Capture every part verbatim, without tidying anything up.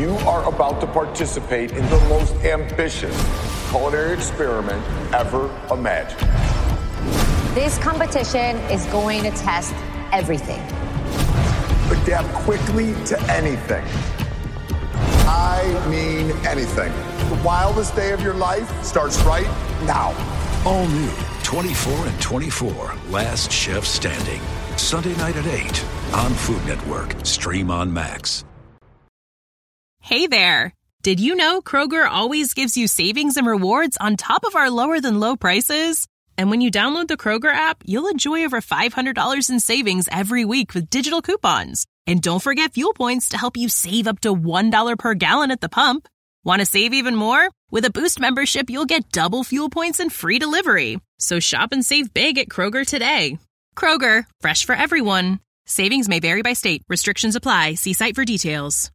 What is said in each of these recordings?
You are about to participate in the most ambitious culinary experiment ever imagined. This competition is going to test everything. Adapt quickly to anything. I mean anything. The wildest day of your life starts right now. All new twenty-four and twenty-four, Last Chef Standing. Sunday night at eight on Food Network. Stream on Max. Hey there. Did you know Kroger always gives you savings and rewards on top of our lower than low prices? And when you download the Kroger app, you'll enjoy over five hundred dollars in savings every week with digital coupons. And don't forget fuel points to help you save up to one dollar per gallon at the pump. Want to save even more? With a Boost membership, you'll get double fuel points and free delivery. So shop and save big at Kroger today. Kroger, fresh for everyone. Savings may vary by state. Restrictions apply. See site for details.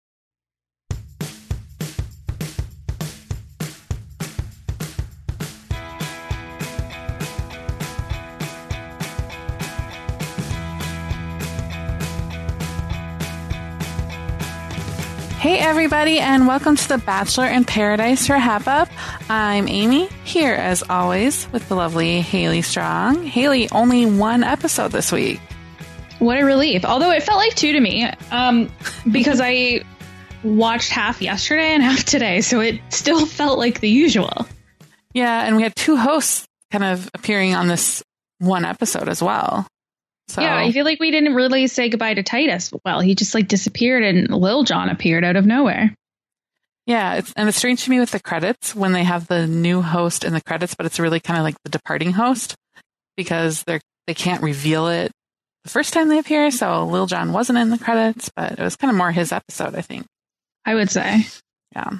Hey everybody, and welcome to the Bachelor in Paradise Wrap Up. I'm Amy, here as always with the lovely Haley Strong. Haley, only one episode this week. What a relief. Although it felt like two to me, um, because I watched half yesterday and half today, so it still felt like the usual. Yeah, and we had two hosts kind of appearing on this one episode as well. So, yeah, I feel like we didn't really say goodbye to Titus. Well, he just like disappeared and Lil Jon appeared out of nowhere. Yeah, it's, and it's strange to me with the credits when they have the new host in the credits, but it's really kind of like the departing host because they're they can't reveal it the first time they appear. So Lil Jon wasn't in the credits, but it was kind of more his episode, I think. I would say. Yeah.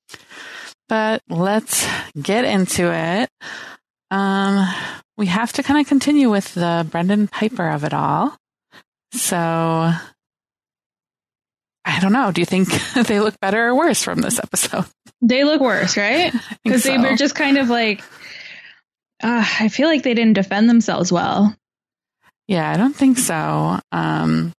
But let's get into it. Um, we have to kind of continue with the Brendan Pieper of it all. So, I don't know. Do you think they look better or worse from this episode? They look worse, right? Because so. They were just kind of like, uh, I feel like they didn't defend themselves well. Yeah, I don't think so. Um,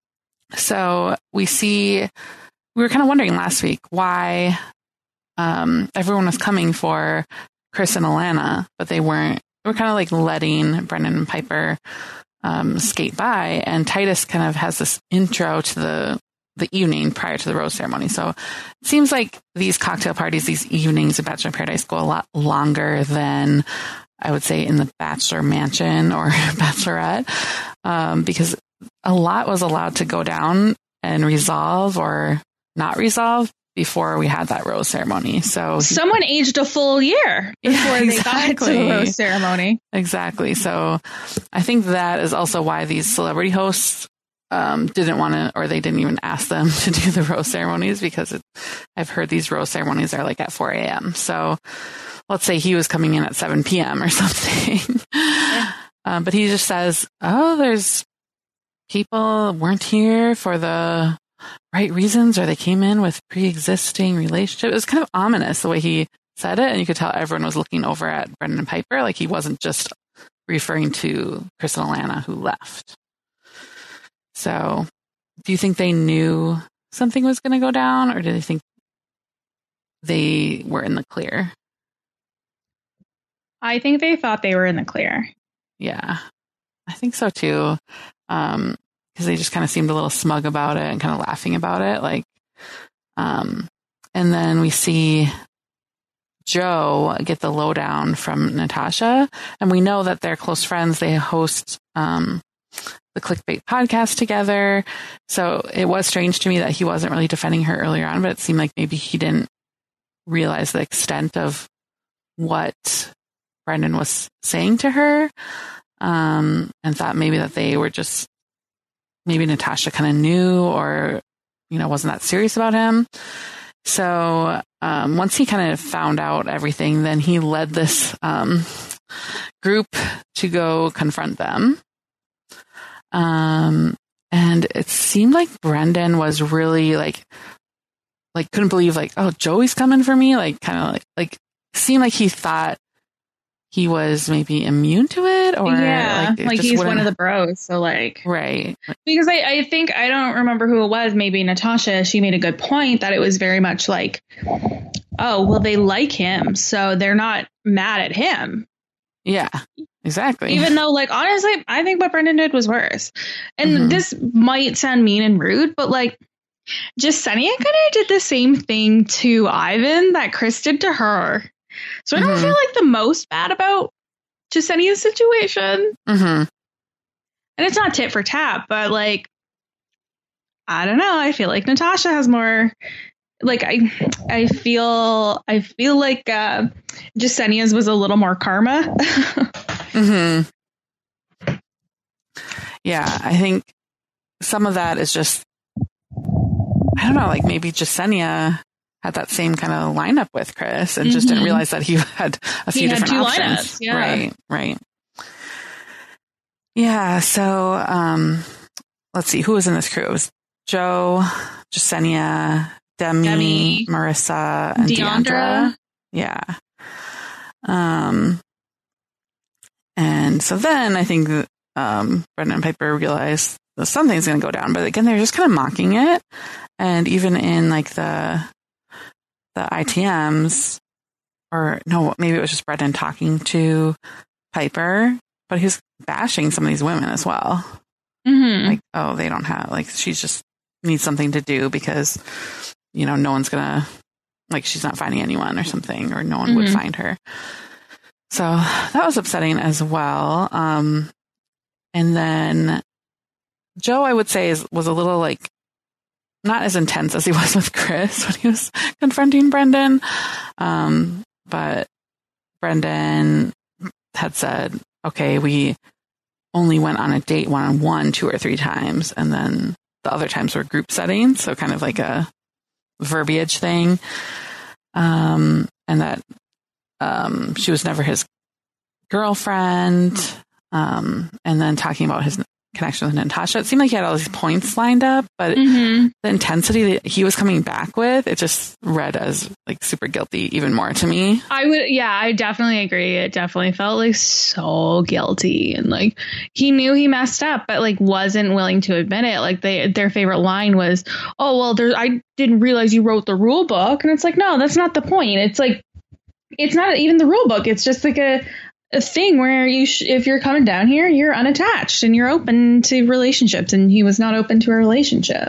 so we see, we were kind of wondering last week why um, everyone was coming for Chris and Alana, but they weren't. They were kind of like letting Brendan and Pieper um, skate by, and Titus kind of has this intro to the the evening prior to the rose ceremony. So it seems like these cocktail parties, these evenings of Bachelor in Paradise, go a lot longer than I would say in the Bachelor Mansion or Bachelorette, um, because a lot was allowed to go down and resolve or not resolve before we had that rose ceremony. So someone aged a full year before yeah, they exactly. got to the rose ceremony. Exactly. So I think that is also why these celebrity hosts um, didn't want to, or they didn't even ask them to do the rose ceremonies, because it, I've heard these rose ceremonies are like at four a.m. So let's say he was coming in at seven p.m. or something. Yeah. um, but he just says, oh, there's people weren't here for the right reasons, or they came in with pre-existing relationship. It was kind of ominous the way he said it, and you could tell everyone was looking over at Brendan and Pieper, like he wasn't just referring to Chris and Alana who left. So, do you think they knew something was going to go down, or did they think they were in the clear? I think they thought they were in the clear. Yeah, I think so too. Um, because they just kind of seemed a little smug about it and kind of laughing about it. Like, um, and then we see Joe get the lowdown from Natasha, and we know that they're close friends. They host um, the Clickbait podcast together. So it was strange to me that he wasn't really defending her earlier on, but it seemed like maybe he didn't realize the extent of what Brendan was saying to her, um, and thought maybe that they were just, maybe Natasha kind of knew, or, you know, wasn't that serious about him. So um, once he kind of found out everything, then he led this um, group to go confront them. Um, and it seemed like Brendan was really like, like couldn't believe like, oh, Joey's coming for me. Like kind of like, like seemed like he thought he was maybe immune to it, or yeah, like, it like just he's one wouldn't- of the bros. So like, right. because I, I think, I don't remember who it was, maybe Natasha, she made a good point that it was very much like, oh, well, they like him, so they're not mad at him. Yeah, exactly. Even though, like, honestly, I think what Brendan did was worse. And Mhm. this might sound mean and rude, but like, Jasenia kind of did the same thing to Ivan that Chris did to her. So I don't Mhm. feel like the most bad about Jasenia's situation. hmm And it's not tit for tat, but like, I don't know. I feel like Natasha has more. Like I, I feel, I feel like uh, Jasenia's was a little more karma. hmm Yeah, I think some of that is just, I don't know, like maybe Jasenia had that same kind of lineup with Chris and just didn't Mhm. realize that he had a few He had different two options. lineups, yeah. Right, right. Yeah, so um, let's see, who was in this crew? It was Joe, Jasenia, Demi, Demi, Marissa, and Deandra. Deandra. Yeah. Um, and so then I think that, um, Brendan and Piper realized that something's going to go down, but again, they're just kind of mocking it. And even in like the, the I T Ms, or no, maybe it was just Brendan talking to Piper, but he was bashing some of these women as well. Mm-hmm. Like, oh, they don't have, like, she just needs something to do because, you know, no one's gonna, like, she's not finding anyone or something, or no one Mhm. would find her. So that was upsetting as well. Um, and then Joe, I would say, is, was a little like, not as intense as he was with Chris when he was confronting Brendan. Um, but Brendan had said, okay, we only went on a date one-on-one two or three times, and then the other times were group settings, so kind of like a verbiage thing. Um, and that um, she was never his girlfriend. Um, and then talking about his connection with Natasha, it seemed like he had all these points lined up, but Mm-hmm. the intensity that he was coming back with, it just read as like super guilty even more to me. I would, yeah, I definitely agree. It definitely felt like so guilty, and like he knew he messed up, but like wasn't willing to admit it. Like they, their favorite line was, "Oh well, there, I didn't realize you wrote the rule book," and it's like, no, that's not the point. It's like, it's not even the rule book. It's just like a. a thing where you, sh- if you're coming down here, you're unattached and you're open to relationships, and he was not open to a relationship.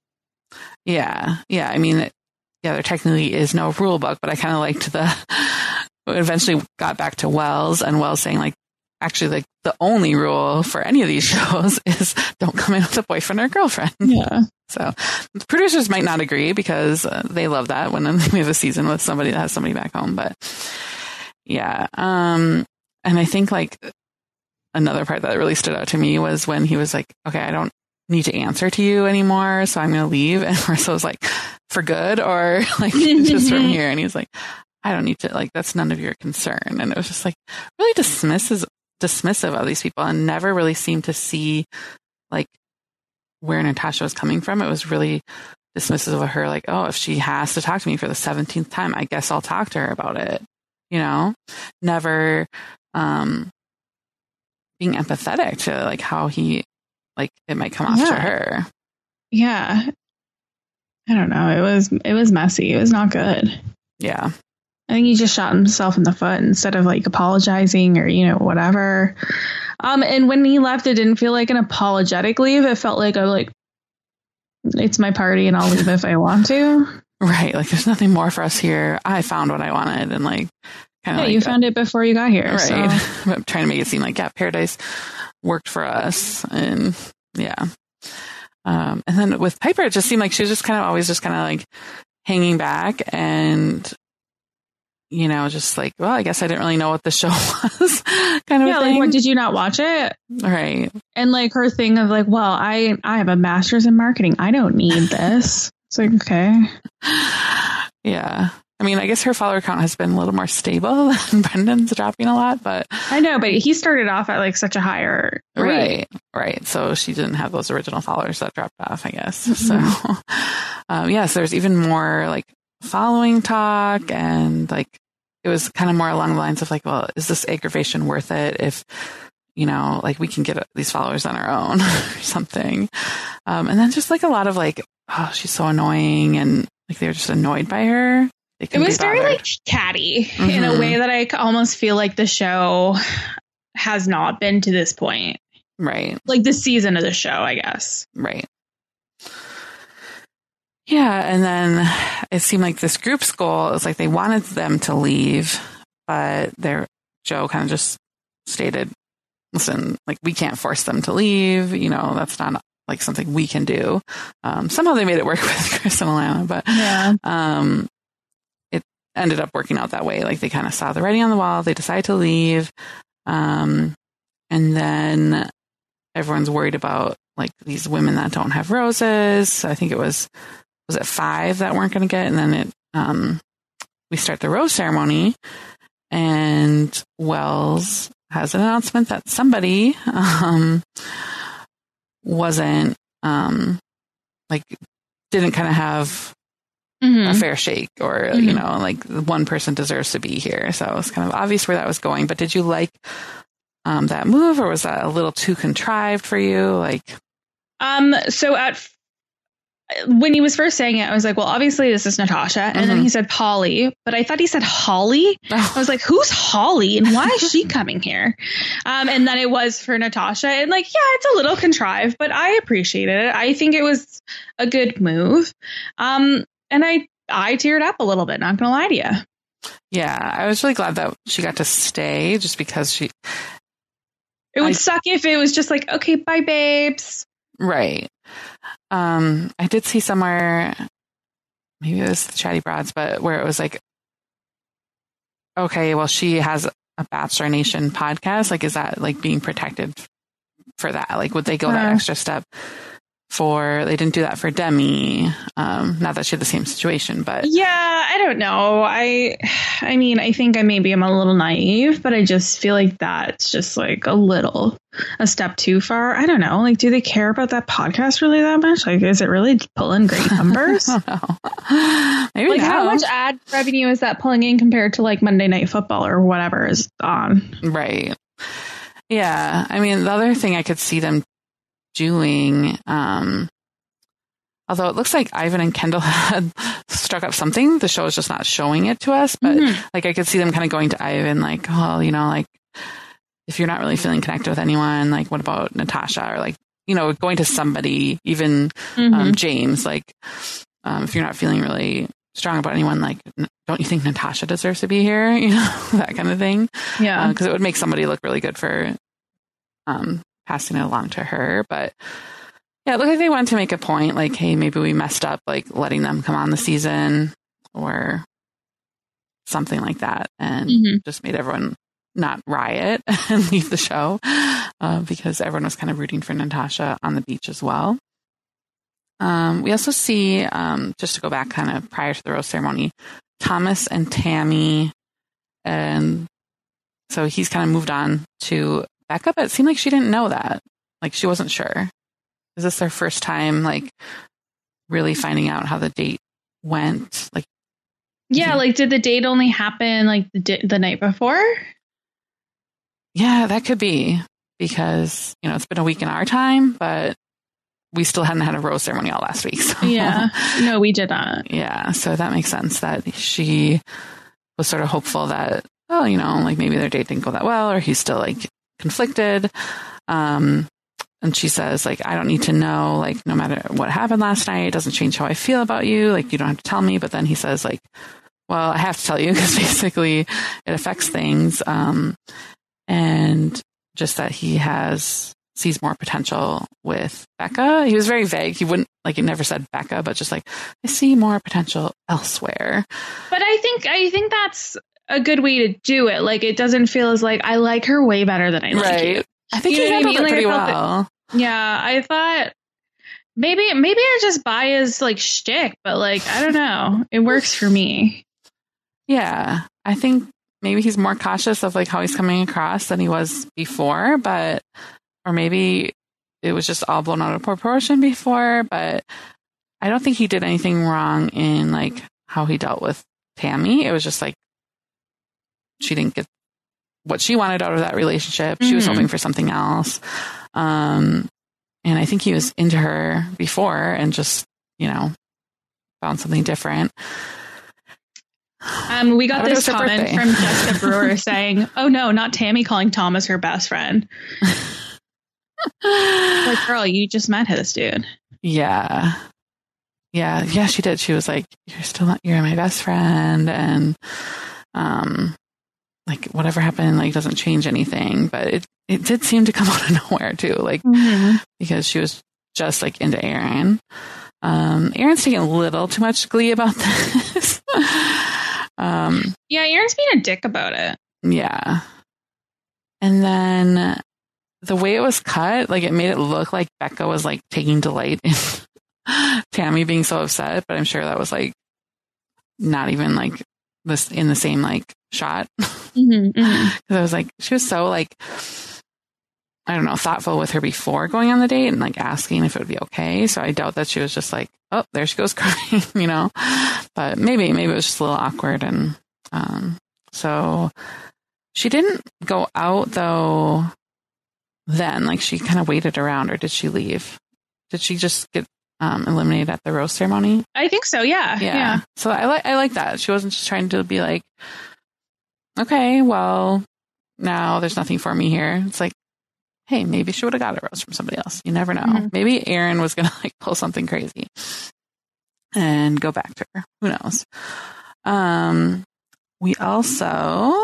Yeah. Yeah. I mean, it, yeah, there technically is no rule book, but I kind of liked the, it eventually got back to Wells, and Wells saying like, actually, like the only rule for any of these shows is don't come in with a boyfriend or girlfriend. Yeah. So the producers might not agree because uh, they love that when we have a season with somebody that has somebody back home. But yeah. Um, and I think like another part that really stood out to me was when he was like, okay, I don't need to answer to you anymore, so I'm going to leave. And Marissa was like, for good, or like just from here? And he's like, I don't need to, like, that's none of your concern. And it was just like really dismisses, dismissive of these people, and never really seemed to see like where Natasha was coming from. It was really dismissive of her, like, oh, if she has to talk to me for the seventeenth time, I guess I'll talk to her about it. You know, never um, being empathetic to like how he, like, it might come off Yeah. to her. Yeah. I don't know. It was, it was messy. It was not good. Yeah. I think he just shot himself in the foot instead of like apologizing or, you know, whatever. Um, and when he left, it didn't feel like an apologetic leave. It felt like a, like, it's my party and I'll leave if I want to. Right. Like, there's nothing more for us here. I found what I wanted, and like, kind of Yeah, like you that. found it before you got here. Right. So. I'm trying to make it seem like, yeah, Paradise worked for us. And yeah. Um, and then with Piper, it just seemed like she was just kind of always just kind of like hanging back, and, you know, just like, well, I guess I didn't really know what the show was kind of Yeah, a like, thing. what, did you not watch it? Right. And like her thing of like, well, I I have a master's in marketing. I don't need this. It's like, okay. Yeah. I mean, I guess her follower count has been a little more stable than Brendan's, dropping a lot, but I know, but he started off at like such a higher rate. right, right. So she didn't have those original followers that dropped off, I guess. Mm-hmm. So, um, yes, there's even more like following talk, and like it was kind of more along the lines of like, well, is this aggravation worth it if, you know, like we can get these followers on our own or something. Um, and then just like a lot of like, oh, she's so annoying. And like, they were just annoyed by her. It was very like catty mm-hmm. in a way that I almost feel like the show has not been to this point. Right. Like the season of the show, I guess. Right. Yeah. And then it seemed like this group's goal is like they wanted them to leave, but their Joe kind of just stated, listen, like we can't force them to leave. You know, that's not like something we can do. Um, somehow they made it work with Chris and Alana, but yeah. um, it ended up working out that way. Like they kind of saw the writing on the wall. They decided to leave. Um, and then everyone's worried about like these women that don't have roses. I think it was, was it five that weren't going to get? And then it, um, we start the rose ceremony and Wells has an announcement that somebody, um, wasn't, um, like didn't kind of have mm-hmm. a fair shake or, mm-hmm. you know, like one person deserves to be here. So it's kind of obvious where that was going, but did you like, um, that move or was that a little too contrived for you? Like, um, so at, when he was first saying it, I was like, well, obviously this is Natasha. And mm-hmm. then he said Polly, but I thought he said Holly. Oh. I was like, who's Holly and why is she coming here? Um, and then it was for Natasha and like, yeah, it's a little contrived, but I appreciated it. I think it was a good move. Um, and I, I teared up a little bit, not gonna lie to you. Yeah. I was really glad that she got to stay just because she, it would I, suck if it was just like, okay, bye babes. Right. Um, I did see somewhere, maybe it was the Chatty Broads, but where it was like, okay, well, she has a Bachelor Nation podcast. Like, is that like being protected for that? Like, would they go uh, that extra step for, they didn't do that for Demi. Um, not that she had the same situation, but yeah, I don't know. I, I mean, I think I maybe am a little naive, but I just feel like that's just like a little, a step too far. I don't know. Like, do they care about that podcast really that much? Like, is it really pulling great numbers? I don't know. Maybe like, not. how much ad revenue is that pulling in compared to like Monday Night Football or whatever is on? Right. Yeah. I mean, the other thing I could see them doing, um, although it looks like Ivan and Kendall had struck up something, the show is just not showing it to us, but mm-hmm. like I could see them kind of going to Ivan like, oh, you know, like if you're not really feeling connected with anyone, like what about Natasha or like, you know, going to somebody, even mm-hmm. um, James, like um, if you're not feeling really strong about anyone, like don't you think Natasha deserves to be here? You know, that kind of thing. Yeah. Because uh, it would make somebody look really good for um passing it along to her. But yeah, it looked like they wanted to make a point like, hey, maybe we messed up like letting them come on the season or something like that, and mm-hmm. just made everyone not riot and leave the show uh, because everyone was kind of rooting for Natasha on the beach as well. Um, we also see, um, just to go back kind of prior to the rose ceremony, Thomas and Tammy, and so he's kind of moved on to Becca, but it seemed like she didn't know that. Like she wasn't sure. Is this their first time like really finding out how the date went? Like, yeah, like did the date only happen like the di- the night before? Yeah, that could be because, you know, it's been a week in our time, but we still hadn't had a rose ceremony all last week. So. Yeah, no, we did not. Yeah, so that makes sense that she was sort of hopeful that, oh, you know, like maybe their date didn't go that well, or he's still like conflicted. Um, and she says, like, I don't need to know, like, no matter what happened last night, it doesn't change how I feel about you. Like, you don't have to tell me. But then he says, like, well, I have to tell you because basically it affects things. Um, and just that he has sees more potential with Becca. He was very vague. He wouldn't, like, he never said Becca, but just like, I see more potential elsewhere. But I think, I think that's a good way to do it. Like, it doesn't feel as like, I like her way better than I like right. you. I think you he handled I mean? it pretty like, well. That, yeah, I thought maybe, maybe I just buy his like shtick, but like, I don't know. It works for me. Yeah. I think maybe he's more cautious of like how he's coming across than he was before, but, or maybe it was just all blown out of proportion before, but I don't think he did anything wrong in like how he dealt with Tammy. It was just like she didn't get what she wanted out of that relationship. Mm-hmm. She was hoping for something else. Um, and I think he was into her before and just, you know, found something different. Um, we got this comment from Jessica Brewer saying, "Oh no, not Tammy calling Thomas her best friend." Like, girl, you just met this dude. Yeah. Yeah. Yeah, she did. She was like, you're still not, you're my best friend. And, um, like whatever happened, like doesn't change anything, but it, it did seem to come out of nowhere too. Like, mm-hmm. because she was just like into Aaron. Um, Aaron's taking a little too much glee about this. um, yeah. Aaron's being a dick about it. Yeah. And then the way it was cut, like it made it look like Becca was like taking delight in Tammy being so upset, but I'm sure that was like not even like this in the same like shot. Mm-hmm, mm-hmm. Cause I was like, she was so like, I don't know, thoughtful with her before going on the date and like asking if it would be okay. So I doubt that she was just like, oh, there she goes crying, you know, but maybe, maybe it was just a little awkward. And, um, so she didn't go out though. Then like she kind of waited around, or did she leave? Did she just get um, eliminated at the rose ceremony? I think so. Yeah. Yeah. yeah. So I like, I like that. She wasn't just trying to be like, okay, well, now there's nothing for me here. It's like, hey, maybe she would have got a rose from somebody else. You never know. Mm-hmm. Maybe Aaron was going to like pull something crazy and go back to her. Who knows? Um, we also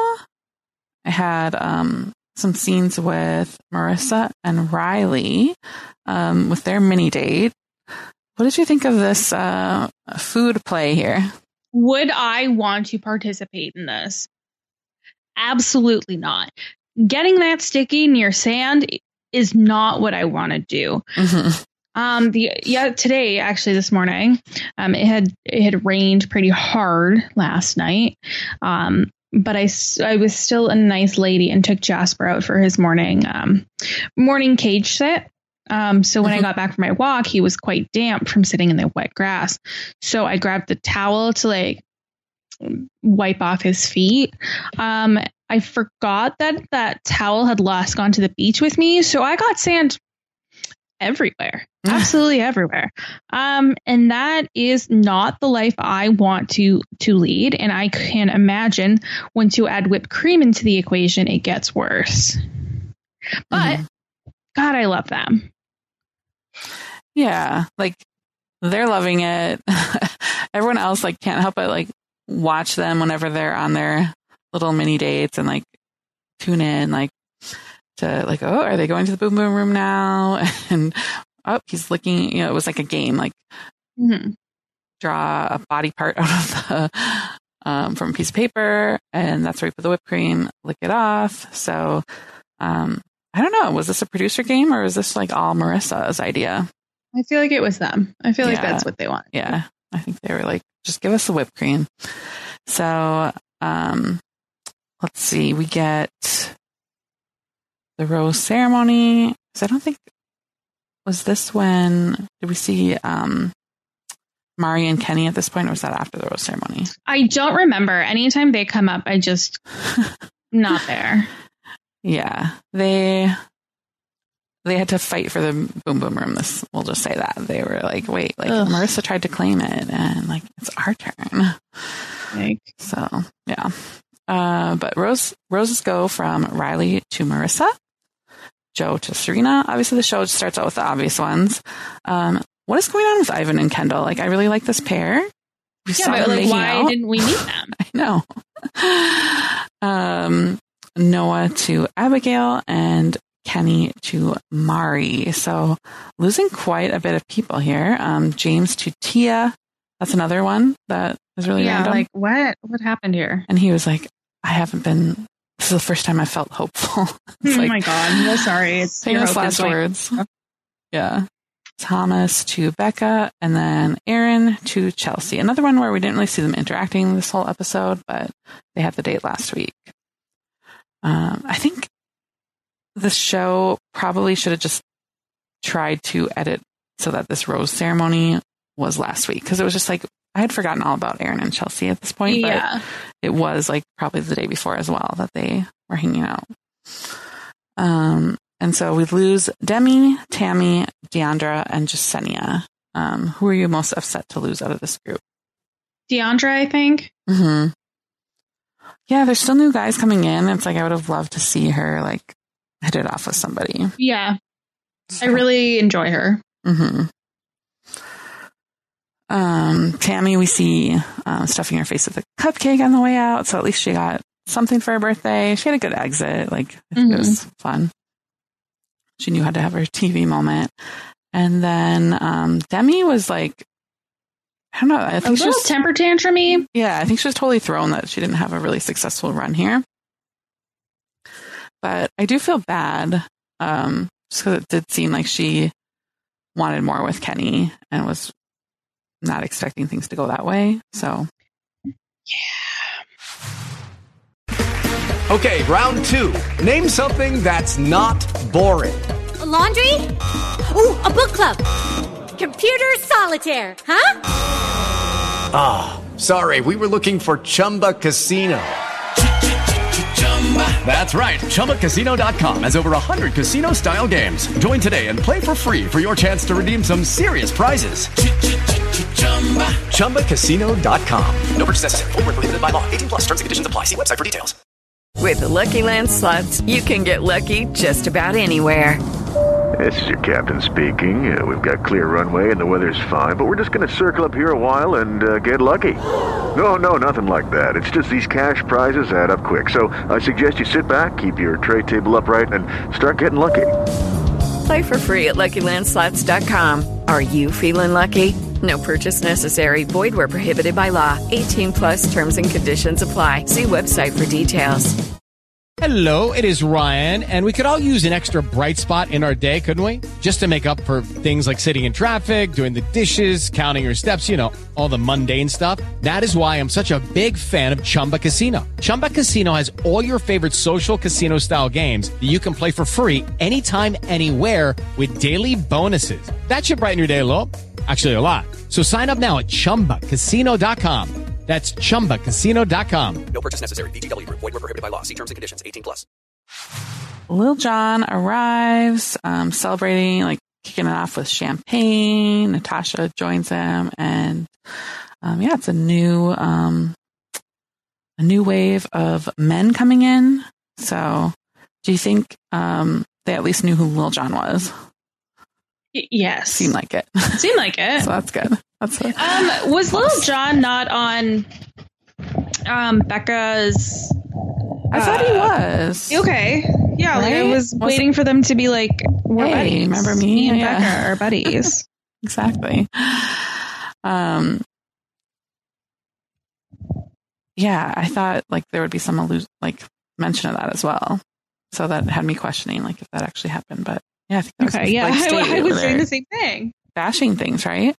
had um, some scenes with Marissa and Riley um, with their mini date. What did you think of this uh, food play here? Would I want to participate in this? Absolutely not. Getting that sticky near sand is not what I want to do. Mm-hmm. Um, the yeah, today actually this morning, um, it had it had rained pretty hard last night. Um, but I, I was still a nice lady and took Jasper out for his morning um morning cage sit. Um, so when mm-hmm. I got back from my walk, he was quite damp from sitting in the wet grass. So I grabbed the towel to like wipe off his feet. Um, I forgot that that towel had last gone to the beach with me. So I got sand everywhere, absolutely everywhere. Um, and that is not the life I want to, to lead. And I can imagine once you add whipped cream into the equation, it gets worse. But mm-hmm. God, I love them. Yeah. Like they're loving it. Everyone else like can't help but like watch them whenever they're on their little mini dates and like tune in like to like, oh, are they going to the boom boom room now? And oh, he's licking, you know, it was like a game, like mm-hmm. draw a body part out of the um from a piece of paper, and that's where we put the whipped cream, lick it off. So um I don't know, was this a producer game or is this like all Marissa's idea? I feel like it was them. I feel yeah. like that's what they want. Yeah. I think they were like, just give us the whipped cream. So, um, let's see, we get the rose ceremony. So I don't think, was this when, did we see, um, Mari and Kenny at this point, or was that after the rose ceremony? I don't remember. Anytime they come up, I just, not there. Yeah. They, they had to fight for the boom boom room. This, we'll just say that they were like, wait, like Ugh. Marissa tried to claim it and like, it's our turn. Like, so yeah. Uh, but Rose, roses go from Riley to Marissa, Joe to Serena. Obviously the show starts out with the obvious ones. Um, what is going on with Ivan and Kendall? Like, I really like this pair. We yeah, but like, why out. didn't we meet them? I know. um, Noah to Abigail and Kenny to Mari. So losing quite a bit of people here. Um, James to Tia. That's another one that is really yeah, random. Like what? What happened here? And he was like, I haven't been, this is the first time I felt hopeful. Oh like, my God. I'm so sorry. It's famous last words. Like, yeah. Thomas to Becca, and then Aaron to Chelsea. Another one where we didn't really see them interacting this whole episode, but they had the date last week. Um, I think the show probably should have just tried to edit so that this rose ceremony was last week, because it was just like, I had forgotten all about Aaron and Chelsea at this point, but Yeah. it was like probably the day before as well that they were hanging out. Um, and so we lose Demi, Tammy, Deandra, and Jasenia. Um, who are you most upset to lose out of this group? Deandra, I think. Mm-hmm. Yeah, there's still new guys coming in. It's like I would have loved to see her like hit it off with somebody. Yeah. So, I really enjoy her. Mm-hmm. Um, Tammy, we see um, stuffing her face with a cupcake on the way out, so at least she got something for her birthday. She had a good exit. Like, mm-hmm. It was fun. She knew how to have her T V moment. And then um, Demi was like, I don't know. I think a little she was, temper tantrum-y. Yeah, I think she was totally thrown that she didn't have a really successful run here. But I do feel bad, um, just because it did seem like she wanted more with Kenny and was not expecting things to go that way. So, yeah. Okay, round two. Name something that's not boring. A laundry? Ooh, a book club. Computer solitaire, huh? Ah, oh, sorry. We were looking for Chumba Casino. That's right. Chumba Casino dot com has over one hundred casino-style games. Join today and play for free for your chance to redeem some serious prizes. Chumba Casino dot com. No purchase necessary. Void where prohibited by law. eighteen plus. Terms and conditions apply. See website for details. With the Lucky Land Slots, you can get lucky just about anywhere. This is your captain speaking. Uh, we've got clear runway and the weather's fine, but we're just going to circle up here a while and uh, get lucky. No, no, nothing like that. It's just these cash prizes add up quick. So I suggest you sit back, keep your tray table upright, and start getting lucky. Play for free at Lucky Land Slots dot com. Are you feeling lucky? No purchase necessary. Void where prohibited by law. eighteen plus terms and conditions apply. See website for details. Hello, it is Ryan, and we could all use an extra bright spot in our day, couldn't we? Just to make up for things like sitting in traffic, doing the dishes, counting your steps, you know, all the mundane stuff. That is why I'm such a big fan of Chumba Casino. Chumba Casino has all your favorite social casino-style games that you can play for free anytime, anywhere with daily bonuses. That should brighten your day a little. Actually, a lot. So sign up now at Chumba Casino dot com. That's Chumba Casino dot com. No purchase necessary. V G W. Void where prohibited by law. See terms and conditions. eighteen plus. Lil Jon arrives, um, celebrating, like kicking it off with champagne. Natasha joins him, and um, yeah, it's a new, um, a new wave of men coming in. So, do you think um, they at least knew who Lil Jon was? Y- yes, seemed like it. Seemed like it. So that's good. That's it. Um, was Lil Jon not on um, Becca's? I uh, thought he was. Okay. Yeah, right? Like I was, was waiting it? for them to be like, we're hey, buddies. Remember me? Me and yeah. Becca are buddies. Exactly. Um. Yeah, I thought like there would be some allusion, like mention of that as well. So that had me questioning like if that actually happened. But yeah, I think that okay. was, Yeah, like, I, I was saying the same thing. Bashing things, right?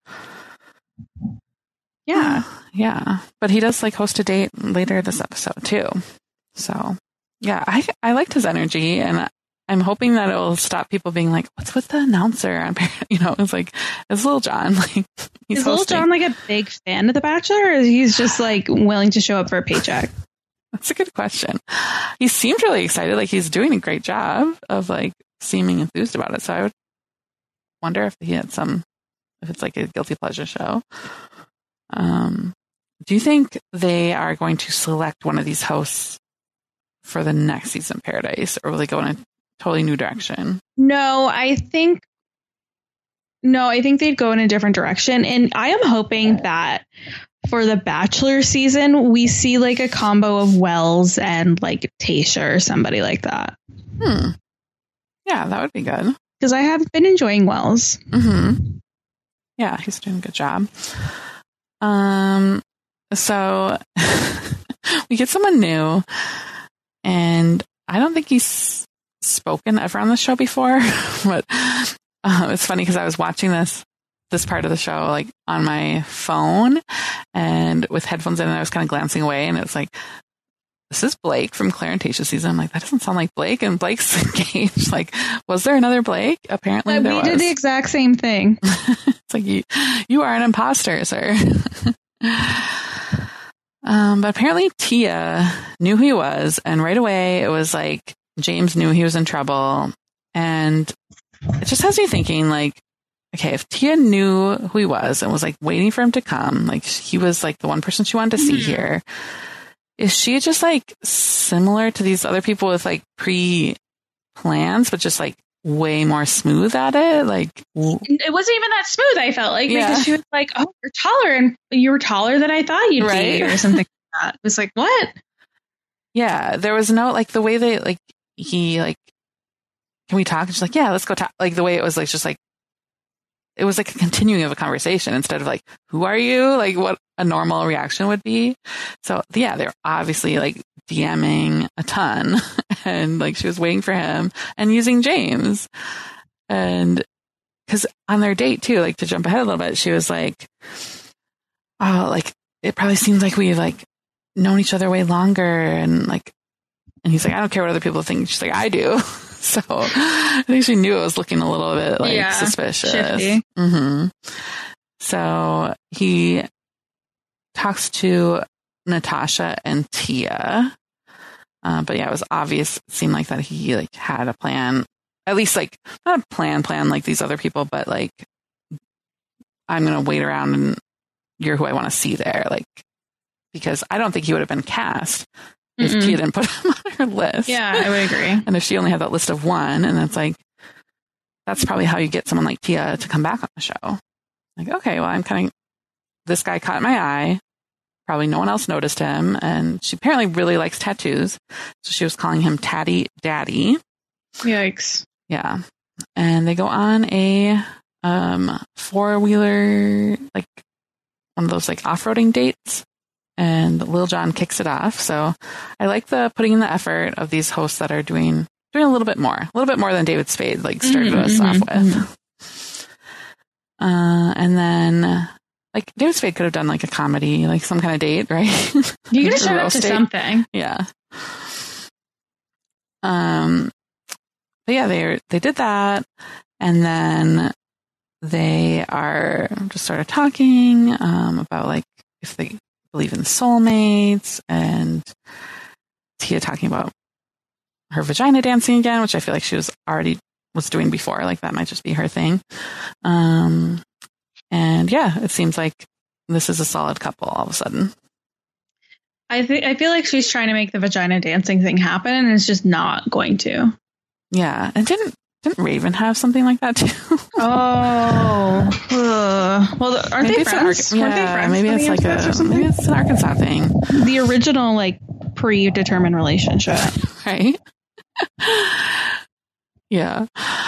Yeah, yeah. But he does like host a date later this episode too. So yeah, I I liked his energy, and I'm hoping that it will stop people being like, "What's with the announcer?" You know, it's like it's Lil Jon. Like, he's is Lil Jon like a big fan of The Bachelor, or is he's just like willing to show up for a paycheck? That's a good question. He seemed really excited. Like he's doing a great job of like seeming enthused about it. So I would wonder if he had some, if it's like a guilty pleasure show. Um, do you think they are going to select one of these hosts for the next season of Paradise, or will they go in a totally new direction? No, I think, no, I think they'd go in a different direction. And I am hoping that for the Bachelor season, we see like a combo of Wells and like Tayshia or somebody like that. Hmm. Yeah, that would be good. Because I have been enjoying Wells. Mm-hmm. Yeah, he's doing a good job. Um, so we get someone new, and I don't think he's spoken ever on the show before, but uh, it's funny because I was watching this this part of the show like on my phone and with headphones in, and I was kind of glancing away, and it's like, this is Blake from Claire and Tayshia season. I'm like, that doesn't sound like Blake, and Blake's engaged. Like, was there another Blake? Apparently but there we was. did the exact same thing. It's like, you, you are an imposter, sir. Um, but apparently Tia knew who he was, and right away it was like James knew he was in trouble, and it just has me thinking, like, okay, if Tia knew who he was and was like waiting for him to come, like he was like the one person she wanted to see mm-hmm. here, is she just like similar to these other people with like pre-plans, but just like way more smooth at it? Like, it wasn't even that smooth, I felt like, yeah. because she was like, oh, you're taller, and you were taller than I thought you'd right? be, or something like that. It was like, what? Yeah, there was no, like, the way they, like, he, like, can we talk? And she's like, yeah, let's go talk. Like, the way it was, like, just like, it was like a continuing of a conversation instead of like, who are you? Like, what a normal reaction would be. So, yeah, they're obviously like DMing a ton, and like she was waiting for him and using James. And because on their date too, like to jump ahead a little bit, she was like, oh, like it probably seems like we've like known each other way longer. And like, and he's like, I don't care what other people think. She's like, I do. So I think she knew it was looking a little bit like yeah, suspicious. Mm-hmm. So he talks to Natasha and Tia. Uh, but yeah, it was obvious. It seemed like that he like had a plan, at least like not a plan, plan like these other people, but like, I'm going to wait around and you're who I want to see there. Like, because I don't think he would have been cast if Mm-mm. Tia didn't put him on her list. Yeah, I would agree. And if she only had that list of one, and it's like, that's probably how you get someone like Tia to come back on the show. Like, okay, well, I'm kind of, this guy caught my eye. Probably no one else noticed him. And she apparently really likes tattoos. So she was calling him Tatty Daddy. Yikes. Yeah. And they go on a um, four-wheeler, like one of those like off-roading dates. And Lil Jon kicks it off. So I like the putting in the effort of these hosts that are doing doing a little bit more, a little bit more than David Spade like started mm-hmm, us off with. Mm-hmm. Uh, and then like David Spade could have done like a comedy, like some kind of date, right? You could have showed up to something. Yeah. Um. But yeah, they they did that, and then they are just sort of talking um, about like if they believe in soulmates, and Tia talking about her vagina dancing again, which I feel like she was already was doing before. Like that might just be her thing. Um, and yeah, it seems like this is a solid couple all of a sudden. I think I feel like she's trying to make the vagina dancing thing happen, and it's just not going to. Yeah, and didn't didn't Raven have something like that too? Oh, uh, well, aren't maybe they friends? Ar- yeah, they friends maybe it's like a maybe it's an Arkansas thing. The original like predetermined relationship, right? Yeah.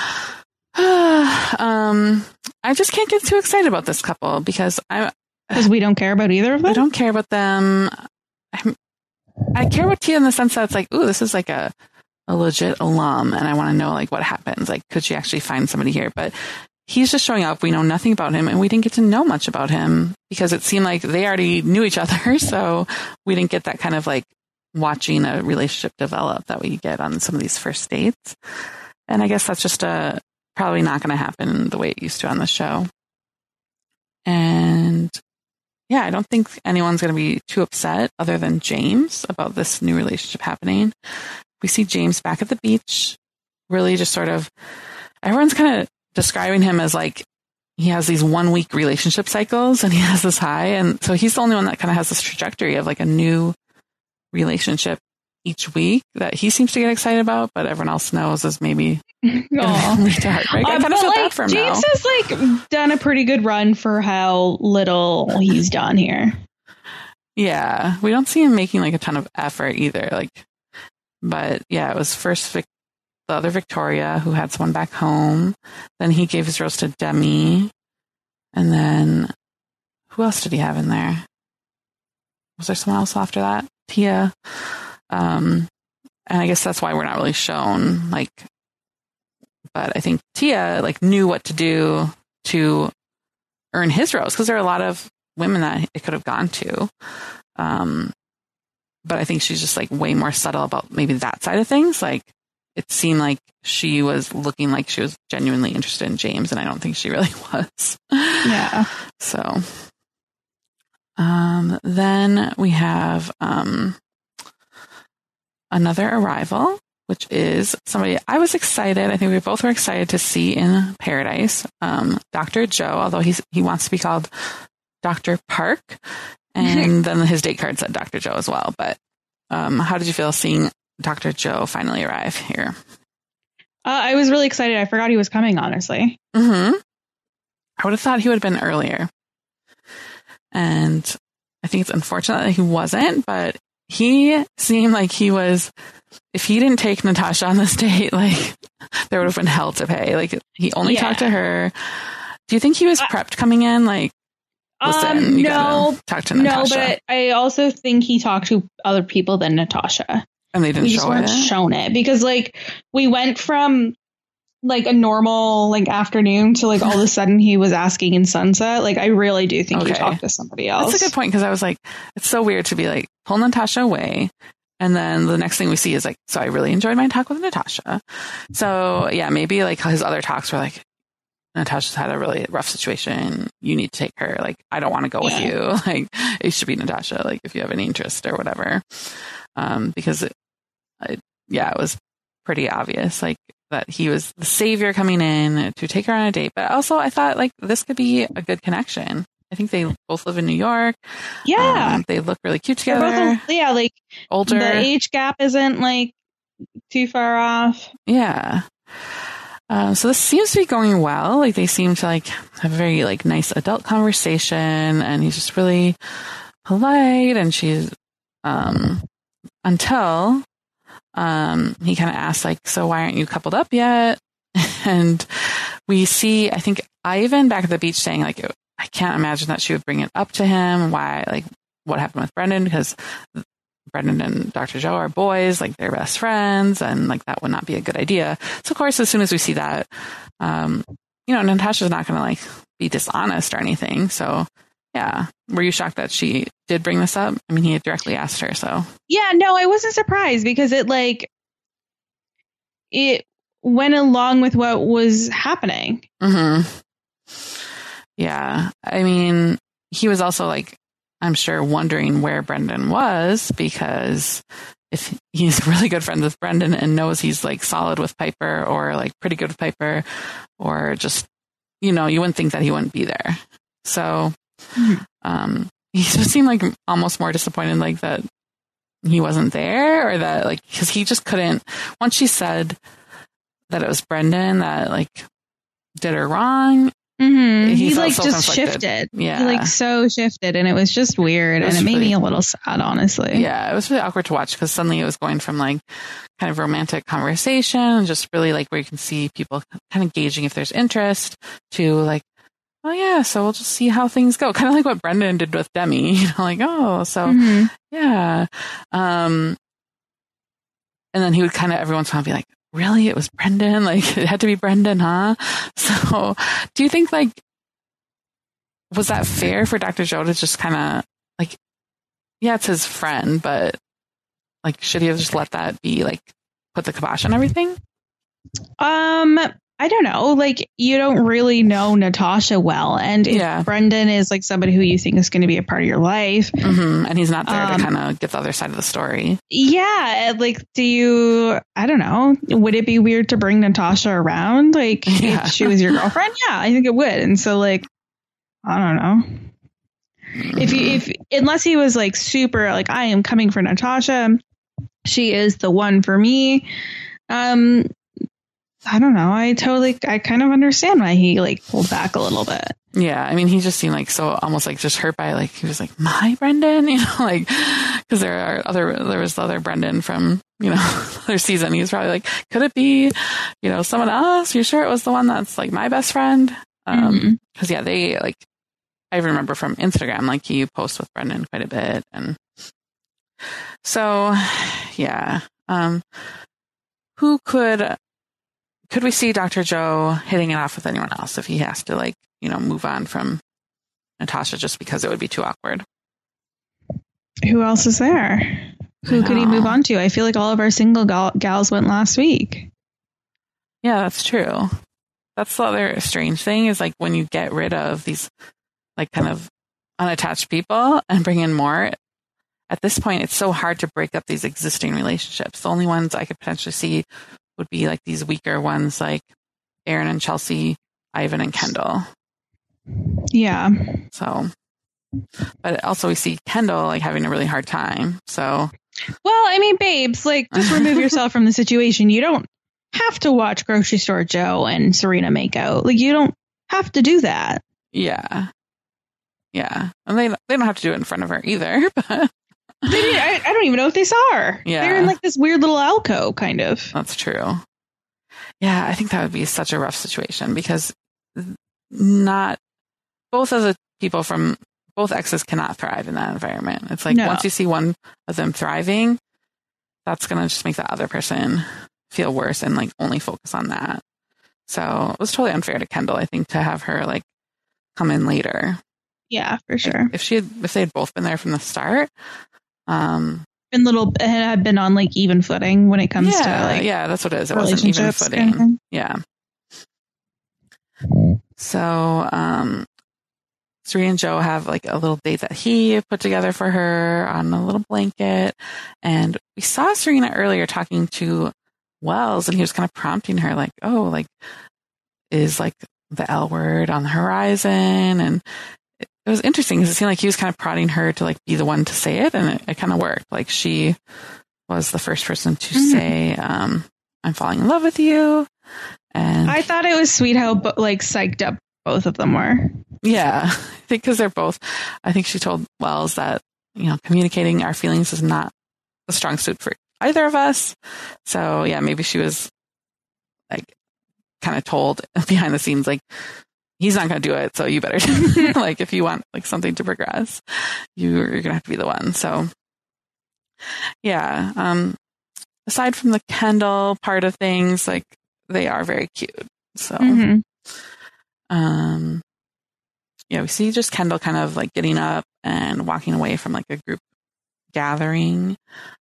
um, I just can't get too excited about this couple because I because we don't care about either of them. I don't care about them. I'm, I care about Tia in the sense that it's like, ooh, this is like a. a legit alum, and I want to know like what happens. Like, could she actually find somebody here? But he's just showing up. We know nothing about him, and we didn't get to know much about him because it seemed like they already knew each other. So we didn't get that kind of like watching a relationship develop that we get on some of these first dates. And I guess that's just uh, probably not going to happen the way it used to on the show. And yeah, I don't think anyone's going to be too upset other than James about this new relationship happening. We see James back at the beach, really just sort of, everyone's kind of describing him as like, he has these one week relationship cycles and he has this high. And so he's the only one that kind of has this trajectory of like a new relationship each week that he seems to get excited about, but everyone else knows is maybe retard, right? I kind of feel like, bad for him James now. has like done a pretty good run for how little he's done here. Yeah. We don't see him making like a ton of effort either. Like, But yeah, it was first Vic- the other Victoria who had someone back home. Then he gave his rose to Demi. And then who else did he have in there? Was there someone else after that? Tia. Um, and I guess that's why we're not really shown. Like, but I think Tia like knew what to do to earn his rose because there are a lot of women that it could have gone to. Um, But I think she's just like way more subtle about maybe that side of things. Like it seemed like she was looking like she was genuinely interested in James, and I don't think she really was. Yeah. So, Um, then we have um, another arrival, which is somebody I was excited. I think we both were excited to see in Paradise. Um, Doctor Joe, although he's he wants to be called Doctor Park, and then his date card said Doctor Joe as well. But um, how did you feel seeing Doctor Joe finally arrive here? Uh, I was really excited. I forgot he was coming, honestly. Mm-hmm. I would have thought he would have been earlier. And I think it's unfortunate that he wasn't, but he seemed like he was, if he didn't take Natasha on this date, like there would have been hell to pay. Like he only Yeah. talked to her. Do you think he was prepped coming in? Like, listen, Um, you no, gotta talk to Natasha. No, but I also think he talked to other people than Natasha. And they didn't we just show weren't it? shown it because like we went from like a normal like afternoon to like all of a sudden he was asking in Sunset. Like I really do think he Okay. talked to somebody else. That's a good point, because I was like, it's so weird to be like, pull Natasha away. And then the next thing we see is like, so I really enjoyed my talk with Natasha. So yeah, maybe like his other talks were like, Natasha's had a really rough situation. You need to take her. Like, I don't want to go with Yeah. you. Like, it should be Natasha. Like, if you have any interest or whatever. Um, because it, it, yeah, it was pretty obvious, like that he was the savior coming in to take her on a date. But also I thought like this could be a good connection. I think they both live in New York. Yeah. Um, they look really cute They're together. both, yeah, like Older. The age gap isn't like too far off. Yeah. Um, so this seems to be going well. Like they seem to like have a very like nice adult conversation, and he's just really polite. And she's um, until um, he kind of asks like, "So why aren't you coupled up yet?" And we see, I think Ivan back at the beach saying like, "I can't imagine that she would bring it up to him. Why? Like, what happened with Brendan? Because Brendan and Doctor Joe are boys, like they're best friends, and like that would not be a good idea." So of course, as soon as we see that, um, you know, Natasha's not going to like be dishonest or anything. So yeah, were you shocked that she did bring this up? I mean, he had directly asked her. So Yeah, no, I wasn't surprised because it like it went along with what was happening. mm-hmm. Yeah, I mean, he was also like, I'm sure wondering where Brendan was, because if he's really good friends with Brendan and knows he's like solid with Piper or like pretty good with Piper, or just, you know, you wouldn't think that he wouldn't be there. So um, he just seemed like almost more disappointed, like that he wasn't there, or that like, because he just couldn't, once she said that it was Brendan that like did her wrong. Mm-hmm. He, He, like so just conflicted. shifted. Yeah. He like so shifted, and it was just weird, It was and it made really- me a little sad, honestly. Yeah, it was really awkward to watch, because suddenly it was going from like kind of romantic conversation, and just really like where you can see people kind of gauging if there's interest, to like, oh yeah, so we'll just see how things go. Kind of like what Brendan did with Demi, you know, like, oh, so Mhm. yeah. Um, and then he would kind of every once in a while be like, really? It was Brendan? Like, it had to be Brendan, huh? So do you think like, was that fair for Doctor Joe to just kind of like, yeah, it's his friend, but like, should he have just let that be like, put the kibosh on everything? Um, I don't know. Like, you don't really know Natasha well, and if Yeah. Brendan is like somebody who you think is going to be a part of your life, Mm-hmm. And he's not there Um, to kind of get the other side of the story. yeah, like, do you? I don't know. Would it be weird to bring Natasha around, like, Yeah. if she was your girlfriend? Yeah, I think it would. And so, like, I don't know. If you, if unless he was like super, like, I am coming for Natasha, she is the one for me. Um, I don't know. I totally, I kind of understand why he like pulled back a little bit. Yeah, I mean, he just seemed like so almost like just hurt by like he was like, my Brendan, you know, like because there are other there was the other Brendan from you know other season. He was probably like, could it be you know someone else? You sure it was the one that's like my best friend? Um, Mhm. because yeah, they like I remember from Instagram like he posts with Brendan quite a bit, and so yeah, um, who could. Could we see Doctor Joe hitting it off with anyone else if he has to, like, you know, move on from Natasha just because it would be too awkward? Who else is there? Who could he move on to? I feel like all of our single gal- gals went last week. Yeah, that's true. That's the other strange thing is, like, when you get rid of these, like, kind of unattached people and bring in more. At this point, it's so hard to break up these existing relationships. The only ones I could potentially see would be like these weaker ones, like Aaron and Chelsea, Ivan and Kendall. Yeah. So, but also we see Kendall like having a really hard time. So, well, I mean, babes, like just remove yourself from the situation. You don't have to watch Grocery Store Joe and Serena make out. Like you don't have to do that. Yeah. Yeah. And they, they don't have to do it in front of her either. But they did, I, I don't even know if they saw her. Yeah. They're in like this weird little alcove kind of. That's true. Yeah. I think that would be such a rough situation because not both of the people from both exes cannot thrive in that environment. It's like no. Once you see one of them thriving, that's going to just make the other person feel worse and like only focus on that. So it was totally unfair to Kendall, I think, to have her like come in later. Yeah, for sure. If she had, if they had both been there from the start, um, and little had been on like even footing when it comes yeah, to like yeah, that's what it is. It wasn't even footing. Kind of yeah. So, um, Serena and Joe have like a little date that he put together for her on a little blanket, and we saw Serena earlier talking to Wells, and he was kind of prompting her, like, "Oh, like, is like the L word on the horizon?" And it was interesting because it seemed like he was kind of prodding her to like be the one to say it, and it, it kind of worked. Like she was the first person to mm-hmm. say, um, "I'm falling in love with you." And I thought it was sweet how like psyched up both of them were. Yeah, I think because they're both. I think she told Wells that you know communicating our feelings is not a strong suit for either of us. So yeah, maybe she was like kind of told behind the scenes like, he's not going to do it, so you better like if you want like something to progress, you, you're going to have to be the one. So yeah, um, aside from the Kendall part of things, like they are very cute. So, mm-hmm. um, yeah, we see just Kendall kind of like getting up and walking away from like a group gathering.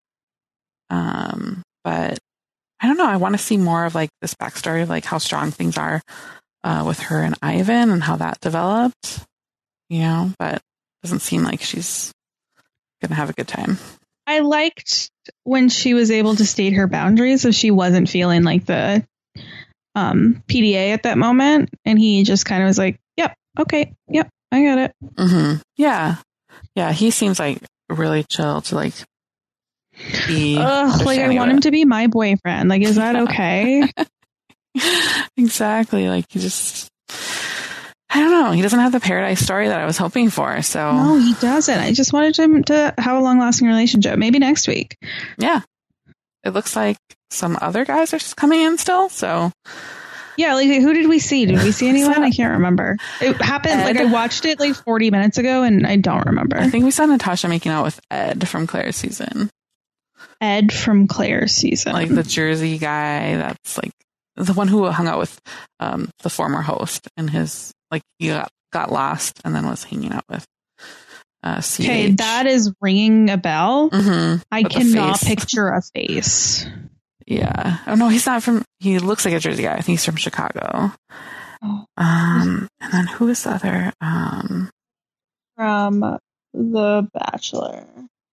Um, but I don't know. I want to see more of like this backstory of like how strong things are uh, with her and Ivan and how that developed, you know, but it doesn't seem like she's going to have a good time. I liked when she was able to state her boundaries, so she wasn't feeling like the um, P D A at that moment. And he just kind of was like, yep, okay, yep, I got it. Mm-hmm. Yeah. Yeah. He seems like really chill to like be Ugh, like I want him to be my boyfriend. Like, is that okay? Exactly. Like he just, I don't know. He doesn't have the paradise story that I was hoping for. So no, he doesn't. I just wanted him to have a long lasting relationship. Maybe next week. Yeah. It looks like some other guys are just coming in still. So yeah, like who did we see? Did we see anyone? I can't remember. It happened. Ed. Like I watched it like forty minutes ago and I don't remember. I think we saw Natasha making out with Ed from Claire's season. Ed from Claire's season. Like the Jersey guy that's like the one who hung out with um, the former host and his, like he got, got lost and then was hanging out with uh, C H. Okay, that is ringing a bell. Mm-hmm. I with cannot picture a face. Yeah. Oh no, he's not from, he looks like a Jersey guy. I think he's from Chicago. Oh. Um, and then who is the other? Um, from The Bachelor.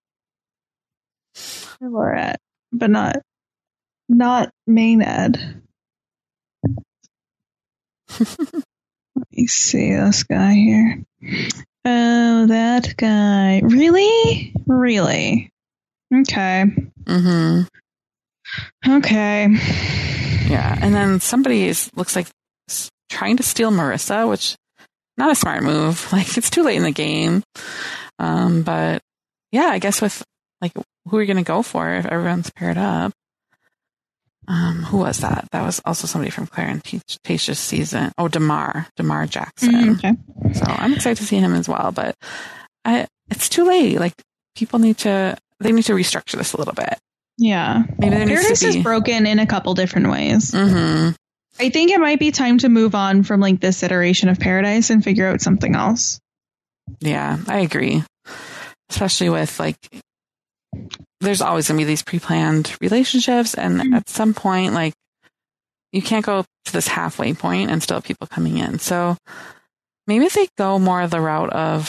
Laurette, but not not main Ed. Let me see this guy here. Oh, that guy. Really? Really? Okay. Mm-hmm. Okay. Yeah, and then somebody is, looks like trying to steal Marissa, which not a smart move. Like it's too late in the game. Um, but yeah, I guess with like who are you going to go for if everyone's paired up? Um, who was that? That was also somebody from Claire and Tayshia's season. Oh, DeMar, DeMar Jackson. Mm, okay. So I'm excited to see him as well, but I, it's too late. Like people need to, they need to restructure this a little bit. Yeah. Maybe there needs Paradise to be... is broken in a couple different ways. Mm-hmm. I think it might be time to move on from like this iteration of Paradise and figure out something else. Yeah, I agree. Especially with like, there's always going to be these pre-planned relationships. And mm-hmm. at some point, like you can't go to this halfway point and still have people coming in. So maybe if they go more the route of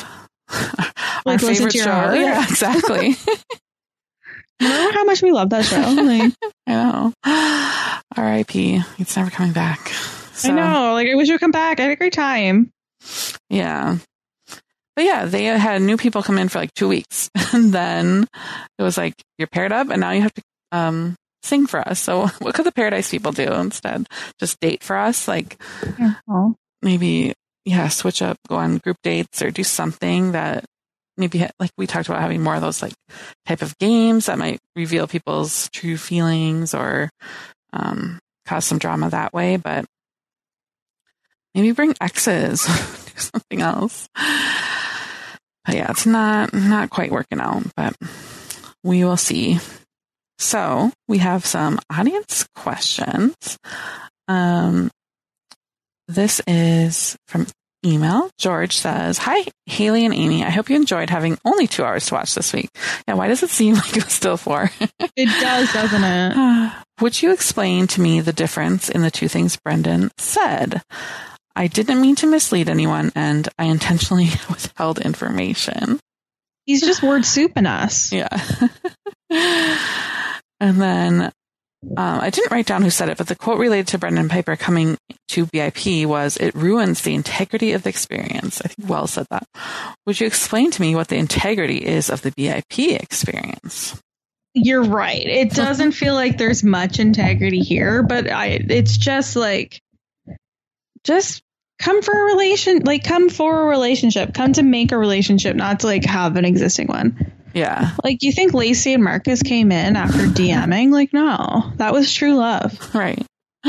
Like, our favorite to your show. heart. Yeah, exactly. Remember how much we love that show? Like, I know. R I P It's never coming back. So, I know. Like, I wish it would come back. I had a great time. Yeah. But yeah, they had new people come in for like two weeks. And then it was like, you're paired up and now you have to um, sing for us. So what could the Paradise people do instead? Just date for us? Like, oh. maybe, yeah, switch up, go on group dates or do something that maybe, like we talked about, having more of those like type of games that might reveal people's true feelings or um, cause some drama that way. But maybe bring exes, do something else. But yeah, it's not not quite working out, but we will see. So we have some audience questions. Um, this is from email. George says, "Hi, Haley and Amy. I hope you enjoyed having only two hours to watch this week." Yeah, why does it seem like it was still four? It does, doesn't it? Would you explain to me the difference in the two things Brendan said? I didn't mean to mislead anyone, and I intentionally withheld information. He's just word souping us. Yeah. And then um, I didn't write down who said it, but the quote related to Brendan Piper coming to V I P was, "It ruins the integrity of the experience." I think Wells said that. Would you explain to me what the integrity is of the V I P experience? You're right. It doesn't feel like there's much integrity here, but I. It's just like, just come for a relation, like come for a relationship, come to make a relationship, not to like have an existing one. Yeah. Like, you think Lacey and Marcus came in after DMing? Like, no, that was true love. Right.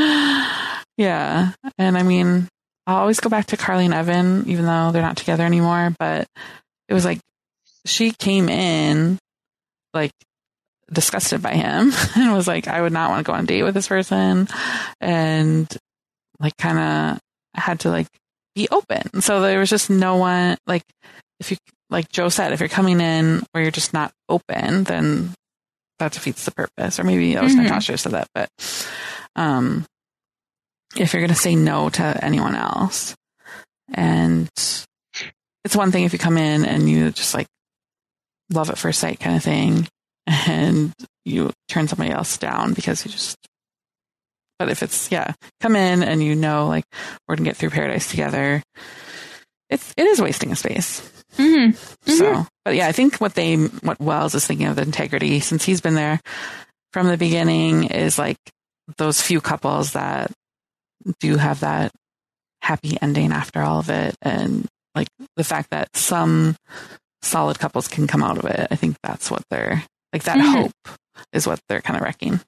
Yeah. And I mean, I'll always go back to Carly and Evan, even though they're not together anymore. But it was like, she came in like disgusted by him and was like, I would not want to go on a date with this person. And like, kind of had to like be open. So there was just no one, like, if you, like Joe said, if you're coming in where you're just not open, then that defeats the purpose. Or maybe that was mm-hmm. Natasha who said that, but um, if you're going to say no to anyone else, and it's one thing if you come in and you just like love at first sight kind of thing, and you turn somebody else down because you just, but if it's, yeah, come in and you know, like, we're going to get through Paradise together, it's, it is wasting a space. Mm-hmm. Mm-hmm. So, but yeah, I think what they, what Wells is thinking of the integrity, since he's been there from the beginning, is like those few couples that do have that happy ending after all of it. And like the fact that some solid couples can come out of it. I think that's what they're, like, that mm-hmm. hope is what they're kind of wrecking.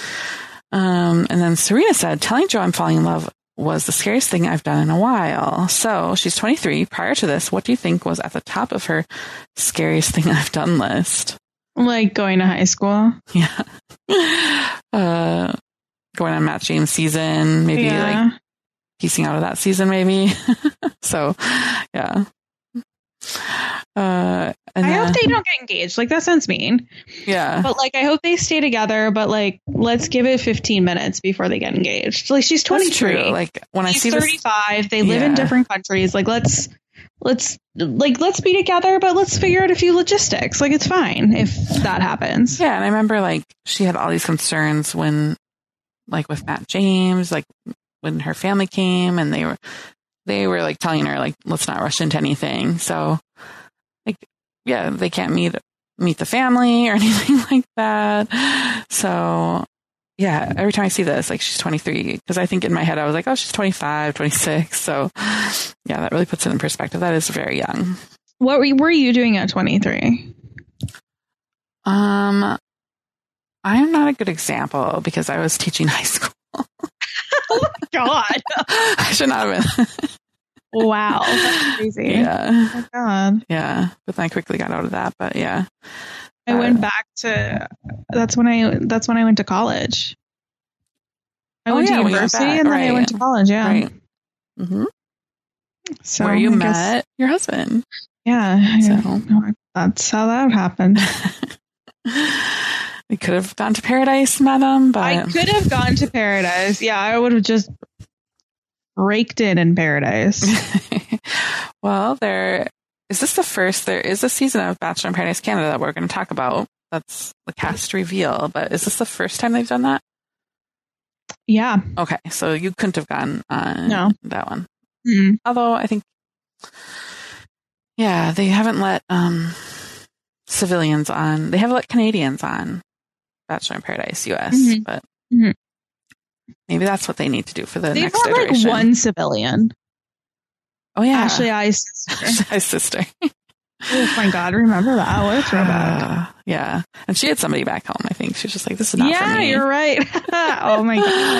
Um, and then Serena said, telling Joe I'm falling in love was the scariest thing I've done in a while. So she's twenty-three. Prior to this, what do you think was at the top of her scariest thing I've done list? Like going to high school. Yeah. Uh, going on Matt James season, maybe yeah. like piecing out of that season, maybe. So, yeah. Uh, and I then, hope they don't get engaged. Like, that sounds mean. Yeah. But like, I hope they stay together, but like, let's give it fifteen minutes before they get engaged. Like, she's twenty-three. Like, when She's I see thirty-five. This, they live yeah. in different countries. Like, let's, let's, like, let's be together, but let's figure out a few logistics. Like, it's fine if that happens. Yeah. And I remember, like, she had all these concerns when, like, with Matt James, like, when her family came and they were, they were like telling her, like, let's not rush into anything. So, like, yeah, they can't meet meet the family or anything like that. So, yeah, every time I see this, like, she's twenty-three, because I think in my head I was like, oh, she's twenty-five, twenty-six. So, yeah, that really puts it in perspective. That is very young. What were, were you doing at twenty-three? Um, I am not a good example because I was teaching high school. Oh my God. I should not have been. Wow. That's crazy. Yeah. Oh my God. Yeah. But then I quickly got out of that. But yeah. I uh, went back to, that's when I, that's when I went to college. I oh, went yeah, to university and then right. I went to college. Yeah. Right. Mm-hmm. So where you I met guess, your husband. Yeah. So that's how that happened. We could have gone to Paradise, madam, but I could have gone to Paradise. Yeah, I would have just raked in in Paradise. Well, there is this the first? There is a season of Bachelor in Paradise Canada that we're going to talk about. That's the cast reveal. But is this the first time they've done that? Yeah. Okay, so you couldn't have gone on no. that one. Mm-hmm. Although I think, yeah, they haven't let um, civilians on. They haven't let Canadians on Bachelor in Paradise U S, mm-hmm. but mm-hmm. maybe that's what they need to do for the They've next got iteration. Like one civilian. Oh yeah, Ashley I's sister. Ashley I's sister. Oh my God, remember that? What a throwback. Uh, yeah, and she had somebody back home. I think she was just like, "This is not yeah, for me." Yeah, you're right. Oh my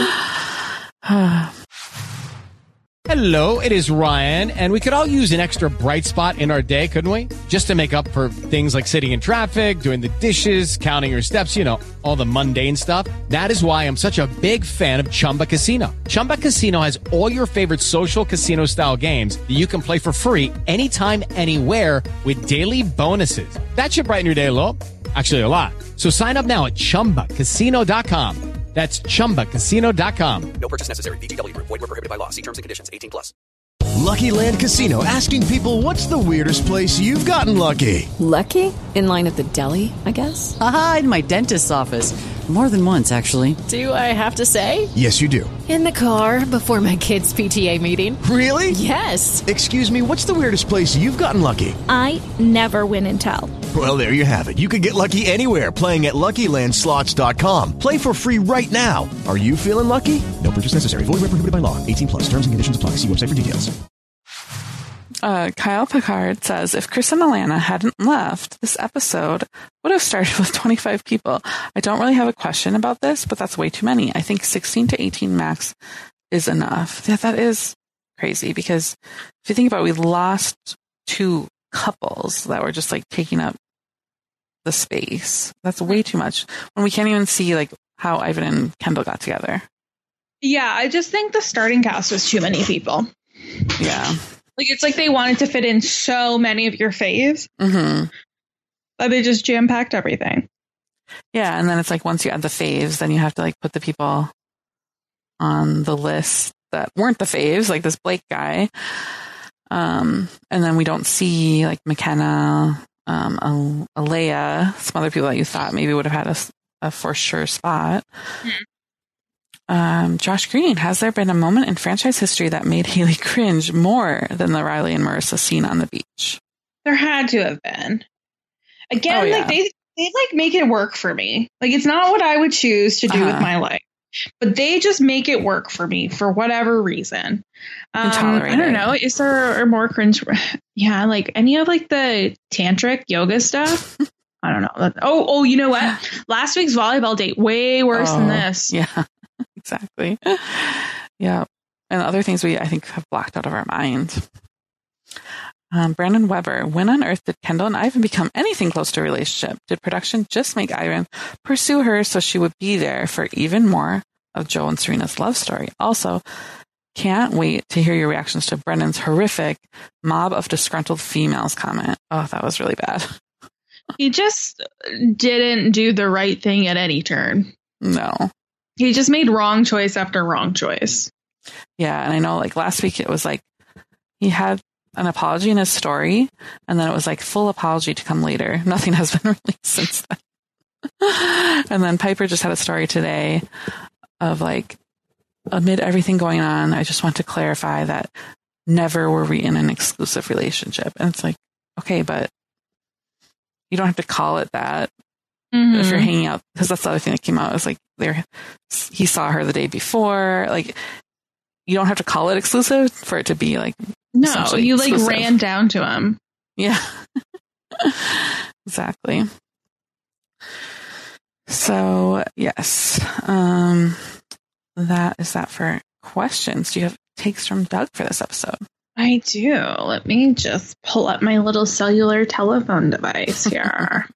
God. Hello, it is Ryan, and we could all use an extra bright spot in our day, couldn't we? Just to make up for things like sitting in traffic, doing the dishes, counting your steps, you know, all the mundane stuff. That is why I'm such a big fan of Chumba Casino. Chumba Casino has all your favorite social casino-style games that you can play for free anytime, anywhere with daily bonuses. That should brighten your day a little. Actually, a lot. So sign up now at chumba casino dot com. That's chumba casino dot com. No purchase necessary. V G W Group. Void where prohibited by law. See terms and conditions. eighteen plus. Lucky Land Casino, asking people, what's the weirdest place you've gotten lucky? Lucky? In line at the deli, I guess? Aha, in my dentist's office. More than once, actually. Do I have to say? Yes, you do. In the car before my kids' P T A meeting. Really? Yes. Excuse me, what's the weirdest place you've gotten lucky? I never win and tell. Well, there you have it. You can get lucky anywhere, playing at Lucky Land Slots dot com. Play for free right now. Are you feeling lucky? No purchase necessary. Void where prohibited by law. eighteen plus. Terms and conditions apply. See website for details. Uh, Kyle Picard says, if Chris and Alana hadn't left, this episode would have started with twenty-five people. I don't really have a question about this, but that's way too many. I think sixteen to eighteen max is enough. Yeah, that is crazy because if you think about it, we lost two couples that were just like taking up the space. That's way too much when we can't even see like how Ivan and Kendall got together. Yeah, I just think the starting cast was too many people. Yeah. Like, it's like they wanted to fit in so many of your faves mm-hmm. that they just jam-packed everything. Yeah, and then it's like once you add the faves, then you have to like put the people on the list that weren't the faves, like this Blake guy. Um, and then we don't see like McKenna, um, Alea, some other people that you thought maybe would have had a, a for sure spot. Hmm. Um, Josh Green, has there been a moment in franchise history that made Haley cringe more than the Riley and Marissa scene on the beach? There had to have been. Again, oh, yeah. like they they like make it work for me. Like it's not what I would choose to do uh-huh. with my life, but they just make it work for me for whatever reason. Um, I don't know. Is there a more cringe? Yeah, like any of like the tantric yoga stuff. I don't know. Oh, oh, you know what? Last week's volleyball date way worse oh, than this. Yeah. Exactly. Yeah. And other things we, I think, have blocked out of our mind. Um, Brandon Weber, when on earth did Kendall and Ivan become anything close to a relationship? Did production just make Ivan pursue her so she would be there for even more of Joe and Serena's love story? Also, can't wait to hear your reactions to Brendan's horrific mob of disgruntled females comment. Oh, that was really bad. He just didn't do the right thing at any turn. No. He just made wrong choice after wrong choice. Yeah, and I know like last week it was like he had an apology in his story, and then it was like full apology to come later. Nothing has been released since then. And then Piper just had a story today of like, amid everything going on, I just want to clarify that never were we in an exclusive relationship. And it's like, okay, but you don't have to call it that. Mm-hmm. If you're hanging out, because that's the other thing that came out. It was like there, he saw her the day before. Like, you don't have to call it exclusive for it to be like no. You exclusive. Like ran down to him. Yeah, exactly. So yes, um, that is that for questions. Do you have takes from Doug for this episode? I do. Let me just pull up my little cellular telephone device here.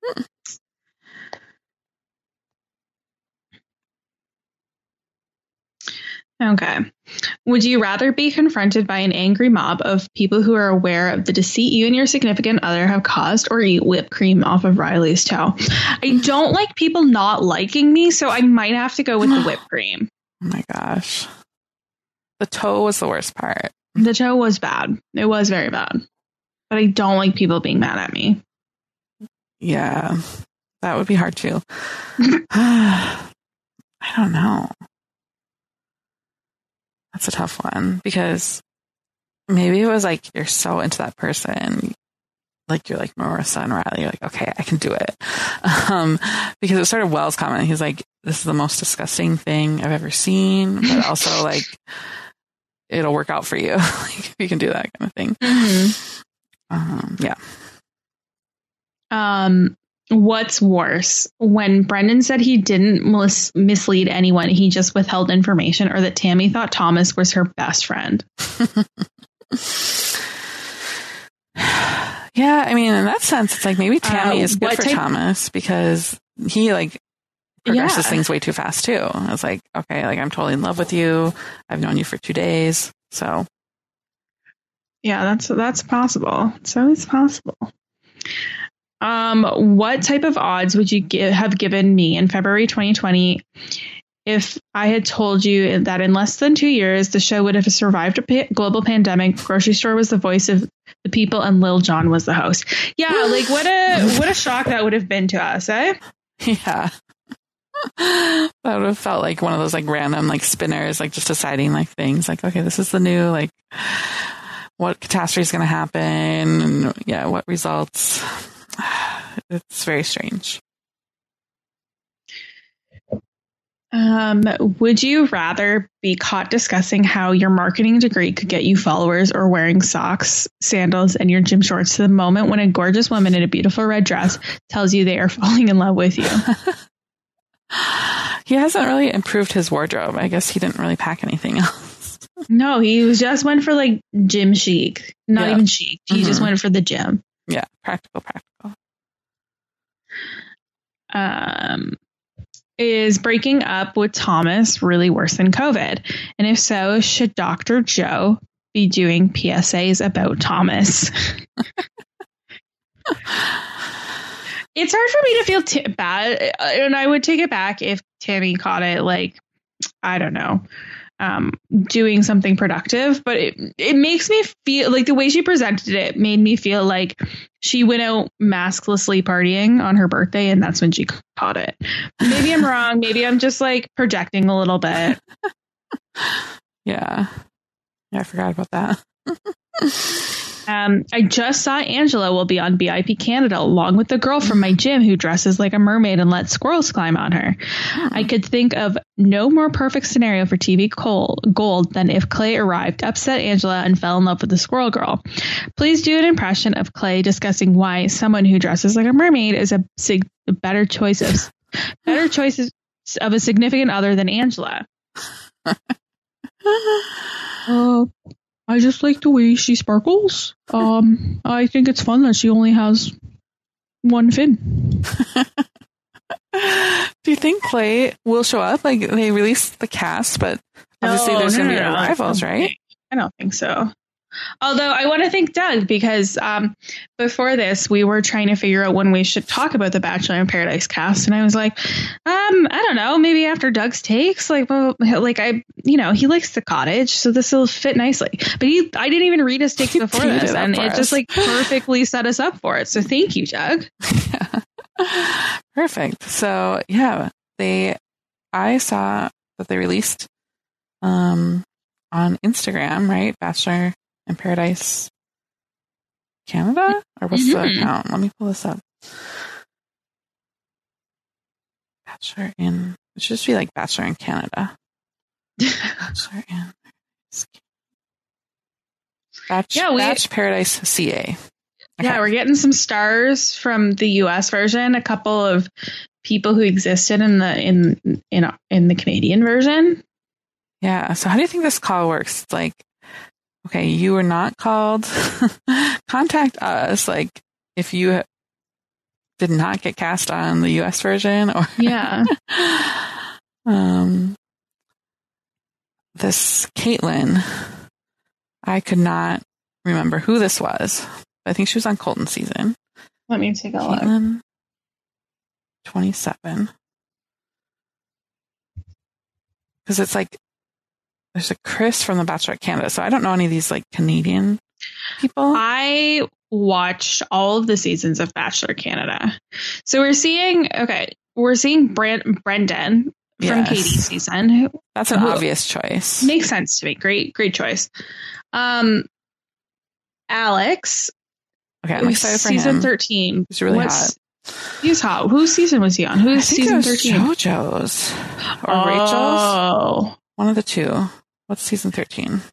Okay. Would you rather be confronted by an angry mob of people who are aware of the deceit you and your significant other have caused, or eat whipped cream off of Riley's toe? I don't like people not liking me, so I might have to go with the whipped cream. Oh my gosh. The toe was the worst part. The toe was bad. It was very bad. but I don't like people being mad at me. Yeah, that would be hard too. I don't know. That's a tough one because maybe it was like you're so into that person, like you're like Marissa and Riley, you're like, okay, I can do it. Um, because it was sort of Wells' comment. He's like, this is the most disgusting thing I've ever seen, but also like it'll work out for you. Like if you can do that kind of thing. Mm-hmm. Um, yeah. Um, what's worse, when Brendan said he didn't mis- mislead anyone, he just withheld information, or that Tammy thought Thomas was her best friend? Yeah, I mean, in that sense, it's like maybe Tammy Uh, is good what for type- Thomas because he like progresses Yeah. things way too fast too. I was like, okay, like I'm totally in love with you. I've known you for two days, so Yeah, that's that's possible. It's always possible. Um, what type of odds would you give, have given me in February twenty twenty if I had told you that in less than two years the show would have survived a pa- global pandemic? Grocery Store was the voice of the people, and Lil Jon was the host. Yeah, like what a what a shock that would have been to us, eh? yeah. That would have felt like one of those like random like spinners, like just deciding like things like, okay, this is the new like what catastrophe is going to happen, and yeah, what results. It's very strange. Um, would you rather be caught discussing how your marketing degree could get you followers, or wearing socks, sandals, and your gym shorts to the moment when a gorgeous woman in a beautiful red dress tells you they are falling in love with you? He hasn't really improved his wardrobe. I guess he didn't really pack anything else. No, he was just went for like gym chic. Not Yeah. even chic. He Mhm. just went for the gym. Yeah, practical, practical. Um, is breaking up with Thomas really worse than COVID? And if so, should Doctor Joe be doing P S As about Thomas? It's hard for me to feel t- bad, and I would take it back if Tammy caught it, like, I don't know, um, doing something productive. But it it makes me feel like the way she presented it made me feel like she went out masklessly partying on her birthday, and that's when she caught it. Maybe I'm wrong. Maybe I'm just like projecting a little bit. Yeah. Yeah, I forgot about that. Um, I just saw Angela will be on V I P Canada along with the girl from my gym who dresses like a mermaid and lets squirrels climb on her. I could think of no more perfect scenario for T V gold than if Clay arrived, upset Angela, and fell in love with the squirrel girl. Please do an impression of Clay discussing why someone who dresses like a mermaid is a, sig- a better choice of better choices of a significant other than Angela. Uh, I just like the way she sparkles. Um, I think it's fun that she only has one fin. Do you think Clay will show up? Like they released the cast, but obviously No, there's no, going to no, be no. arrivals, right? I don't think so. Although I want to thank Doug because um, before this, we were trying to figure out when we should talk about the Bachelor in Paradise cast. And I was like, um, I don't know, maybe after Doug's takes, like, well, like I, you know, he likes the cottage, so this will fit nicely. But he, I didn't even read his takes before teed this, it up and for it us. just like perfectly set us up for it. So thank you, Doug. Perfect. So yeah, they, I saw that they released um, on Instagram, right? Bachelor in Paradise Canada? Or what's the Mhm. account? Let me pull this up. Bachelor in, it should just be like Bachelor in Canada. Bachelor in Batch, Yeah, we- Batch Paradise C A. Yeah, we're getting some stars from the U S version, a couple of people who existed in the in in in the Canadian version. Yeah. So how do you think this call works? It's like, okay, you were not called. Contact us. Like if you did not get cast on the U S version, or Yeah. um, this Caitlin, I could not remember who this was. I think she was on Colton season. Let me take a look. Caitlin, twenty-seven. Because it's like there's a Chris from The Bachelor Canada, so I don't know any of these like Canadian people. I watched all of the seasons of Bachelor Canada. So we're seeing, okay, we're seeing Brand- Brendan from Yes. Katie's season. That's an who- obvious choice. Makes sense to me. Great, great choice. Um, Alex. Okay, I'm excited for season him. thirteen. He's really What's- He's hot. Whose season was he on? Who's I think season it was thirteen? JoJo's or Oh. Rachel's. One of the two. What's season thirteen?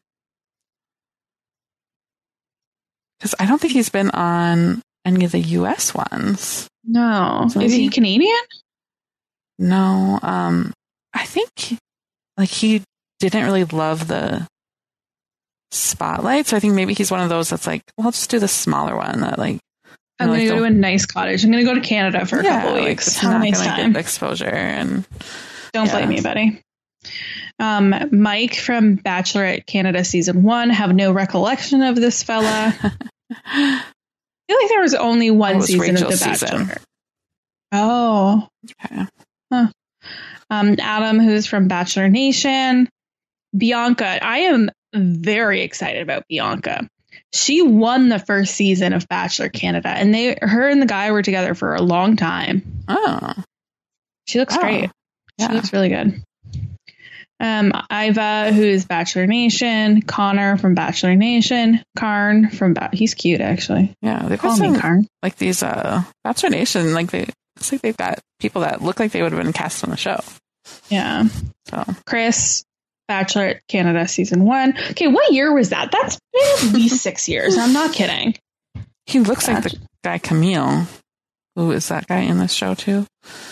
Because I don't think he's been on any of the U S ones. No. So Is maybe- he Canadian? No. Um, I think like he didn't really love the spotlight, so I think maybe he's one of those that's like, well, I'll just do the smaller one that like. I'm you know, going to like go the- to a nice cottage. I'm going to go to Canada for a yeah, couple like, weeks. it's Have a not nice gonna time. get exposure and Don't yeah. blame me, buddy. Um, Mike from Bachelorette Canada season one. Have no recollection of this fella. I feel like there was only one It was season of Rachel's The Bachelor. season. Oh. Okay. Huh. Um, Adam, who's from Bachelor Nation. Bianca. I am very excited about Bianca. She won the first season of Bachelor Canada, and they, her and the guy were together for a long time. Oh. She looks Oh. great. Yeah. She looks really good. Um, Iva, who is Bachelor Nation. Connor from Bachelor Nation. Karn from ba- he's cute actually. Yeah, they've Call got me some, Karn. like these uh Bachelor Nation, like they it's like they've got people that look like they would have been cast on the show. Yeah. So Chris, Bachelor Canada season one. Okay, what year was that? That's been at least six years. I'm not kidding. he looks like the guy Camille. Who is that guy in this show too?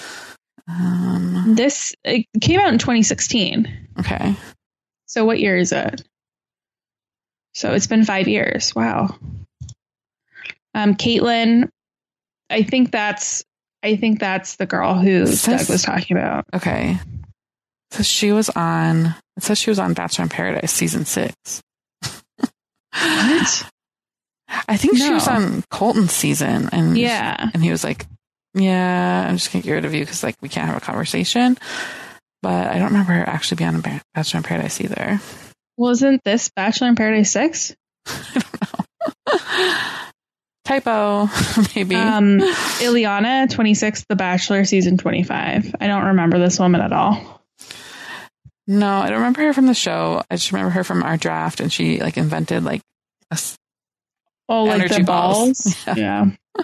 Um This it came out in twenty sixteen. okay. So what year is it? So it's been five years. Wow. Um, Caitlin, I think that's I think that's the girl who Says- Doug was talking about. Okay. So she was on it says she was on Bachelor in Paradise season six. What? I think she was No. on Colton's season and Yeah. and he was like, yeah, I'm just gonna get rid of you because like we can't have a conversation. But I don't remember her actually being on Ba- Bachelor in Paradise either. Wasn't this Bachelor in Paradise six? Typo, maybe. Um, Ileana, twenty-six, The Bachelor, season twenty-five. I don't remember this woman at all. No, I don't remember her from the show. I just remember her from our draft, and she like invented like a s- Oh, like energy the balls? balls. Yeah.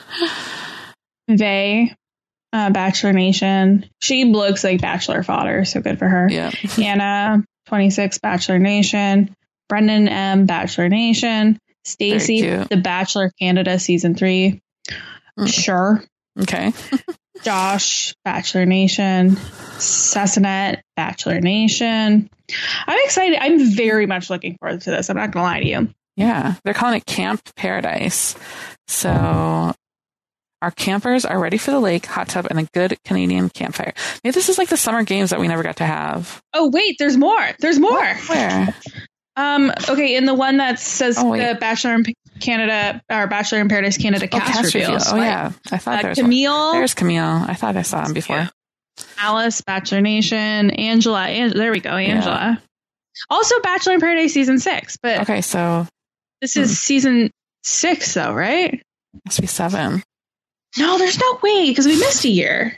Vay, uh, Bachelor Nation. She looks like Bachelor fodder, so good for her. Yeah. Anna, twenty-six, Bachelor Nation. Brendan M, Bachelor Nation. Stacy, Very cute. The Bachelor Canada, season three. Mm. Sure. Okay. Josh, Bachelor Nation. Sassanet, Bachelor Nation. I'm excited. I'm very much looking forward to this. I'm not going to lie to you. Yeah, they're calling it Camp Paradise. So our campers are ready for the lake, hot tub, and a good Canadian campfire. Maybe this is like the summer games that we never got to have. Oh, wait, there's more. There's more. Where? Um, okay, in the one that says Oh, wait. the Bachelor in P- Canada or Bachelor in Paradise Canada Oh, cast, cast reveal. reveals. Oh, right? yeah. I thought Uh, there was Camille. one. There's Camille. I thought I saw him before. Alice, Bachelor Nation, Angela. An- there we go, Angela. Also, Bachelor in Paradise season six, but Okay, so this is season six, though, right? must be seven. No, there's no way because we missed a year,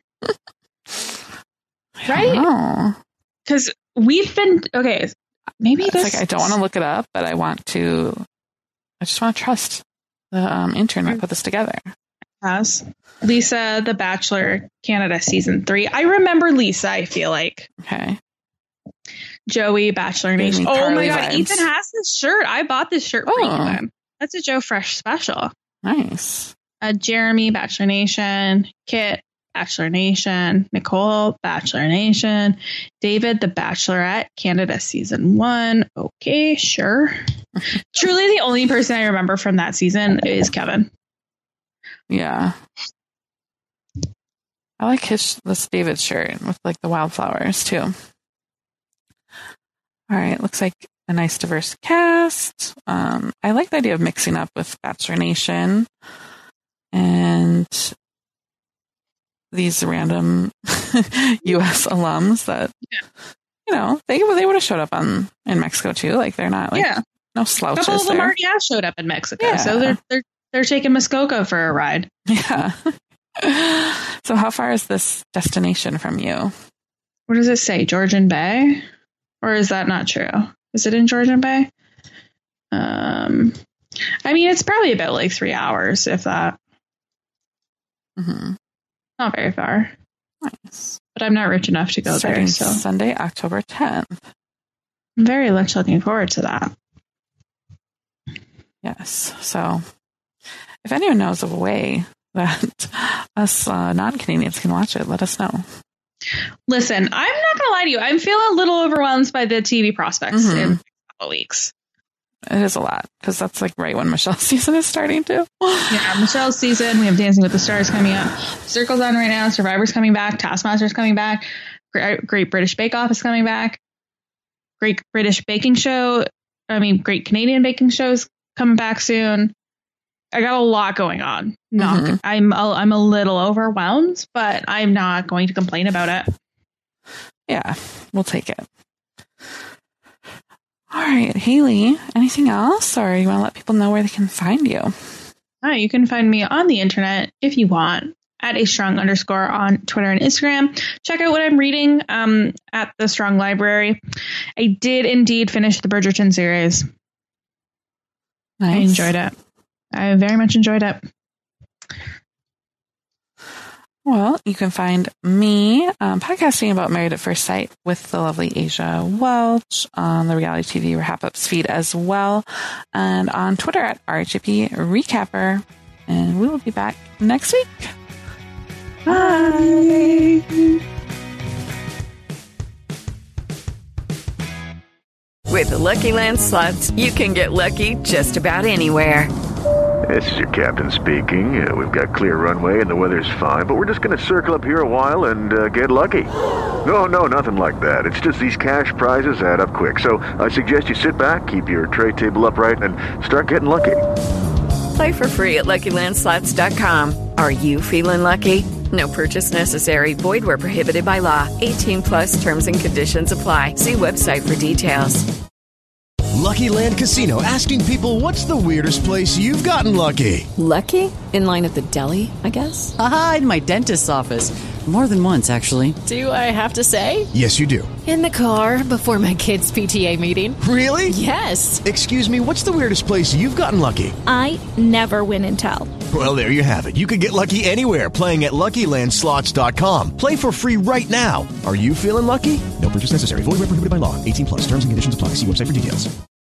right? Oh, Because we've been okay. Maybe it's this. like I don't want to look it up, but I want to. I just want to trust the um, intern that put this together. Has Lisa, The Bachelor Canada season three. I remember Lisa. I feel like Okay. Joey, Bachelor Gave Nation. me Oh Carly my god, vibes. Ethan has this shirt. I bought this shirt for Oh. Ethan. That's a Joe Fresh special. Nice. Uh, Jeremy, Bachelor Nation. Kit, Bachelor Nation. Nicole, Bachelor Nation. David, The Bachelorette Canada season one. Okay, sure. Truly, the only person I remember from that season is Kevin. Yeah. I like his this David shirt with like the wildflowers too. All right, looks like a nice diverse cast. Um, I like the idea of mixing up with Bachelor Nation and these random U S alums that you know they they would have showed up on in Mexico too. Like they're not like Yeah. no A couple slouches of them there. already have showed up in Mexico, Yeah. so they're they're They're taking Muskoka for a ride. Yeah. So how far is this destination from you? What does it say? Georgian Bay? Or is that not true? Is it in Georgian Bay? Um, I mean, it's probably about like three hours, if that. Mm-hmm. Not very far. Nice. But I'm not rich enough to go Starting there. So Sunday, October tenth. I'm very much looking forward to that. Yes. So if anyone knows of a way that us uh, non-Canadians can watch it, let us know. Listen, I'm not going to lie to you. I'm feeling a little overwhelmed by the T V prospects Mm-hmm. in a couple weeks. It is a lot because that's like right when Michelle's season is starting to. Yeah, Michelle's season. We have Dancing with the Stars coming up. Circle's on right now. Survivor's coming back. Taskmaster's coming back. Great, Great British Bake Off is coming back. Great British Baking Show. I mean, Great Canadian Baking Show's coming back soon. I got a lot going on. Not, Mm-hmm. I'm a, I'm a little overwhelmed, but I'm not going to complain about it. Yeah, we'll take it. All right, Haley, anything else? Or you want to let people know where they can find you? Hi, you can find me on the internet if you want at a strong underscore on Twitter and Instagram. Check out what I'm reading um, at the Strong Library. I did indeed finish the Bridgerton series. Nice. I enjoyed it. I very much enjoyed it. Well, you can find me um, podcasting about Married at First Sight with the lovely Asia Welch on the Reality T V Wrap Ups feed as well, and on Twitter at R H A P Recapper. And we will be back next week. Bye. With the Lucky Land Slots, you can get lucky just about anywhere. This is your captain speaking. Uh, we've got clear runway and the weather's fine, but we're just going to circle up here a while and uh, get lucky. No, no, nothing like that. It's just these cash prizes add up quick. So I suggest you sit back, keep your tray table upright, and start getting lucky. Play for free at Lucky Land Slots dot com. Are you feeling lucky? No purchase necessary. Void where prohibited by law. eighteen plus terms and conditions apply. See website for details. Lucky Land Casino, asking people, what's the weirdest place you've gotten lucky? Lucky? In line at the deli, I guess? Aha, in my dentist's office. More than once, actually. Do I have to say? Yes, you do. In the car before my kids' P T A meeting. Really? Yes. Excuse me, what's the weirdest place you've gotten lucky? I never win and tell. Well, there you have it. You can get lucky anywhere, playing at Lucky Land Slots dot com. Play for free right now. Are you feeling lucky? No purchase necessary. Void where prohibited by law. eighteen plus. Terms and conditions apply. See website for details.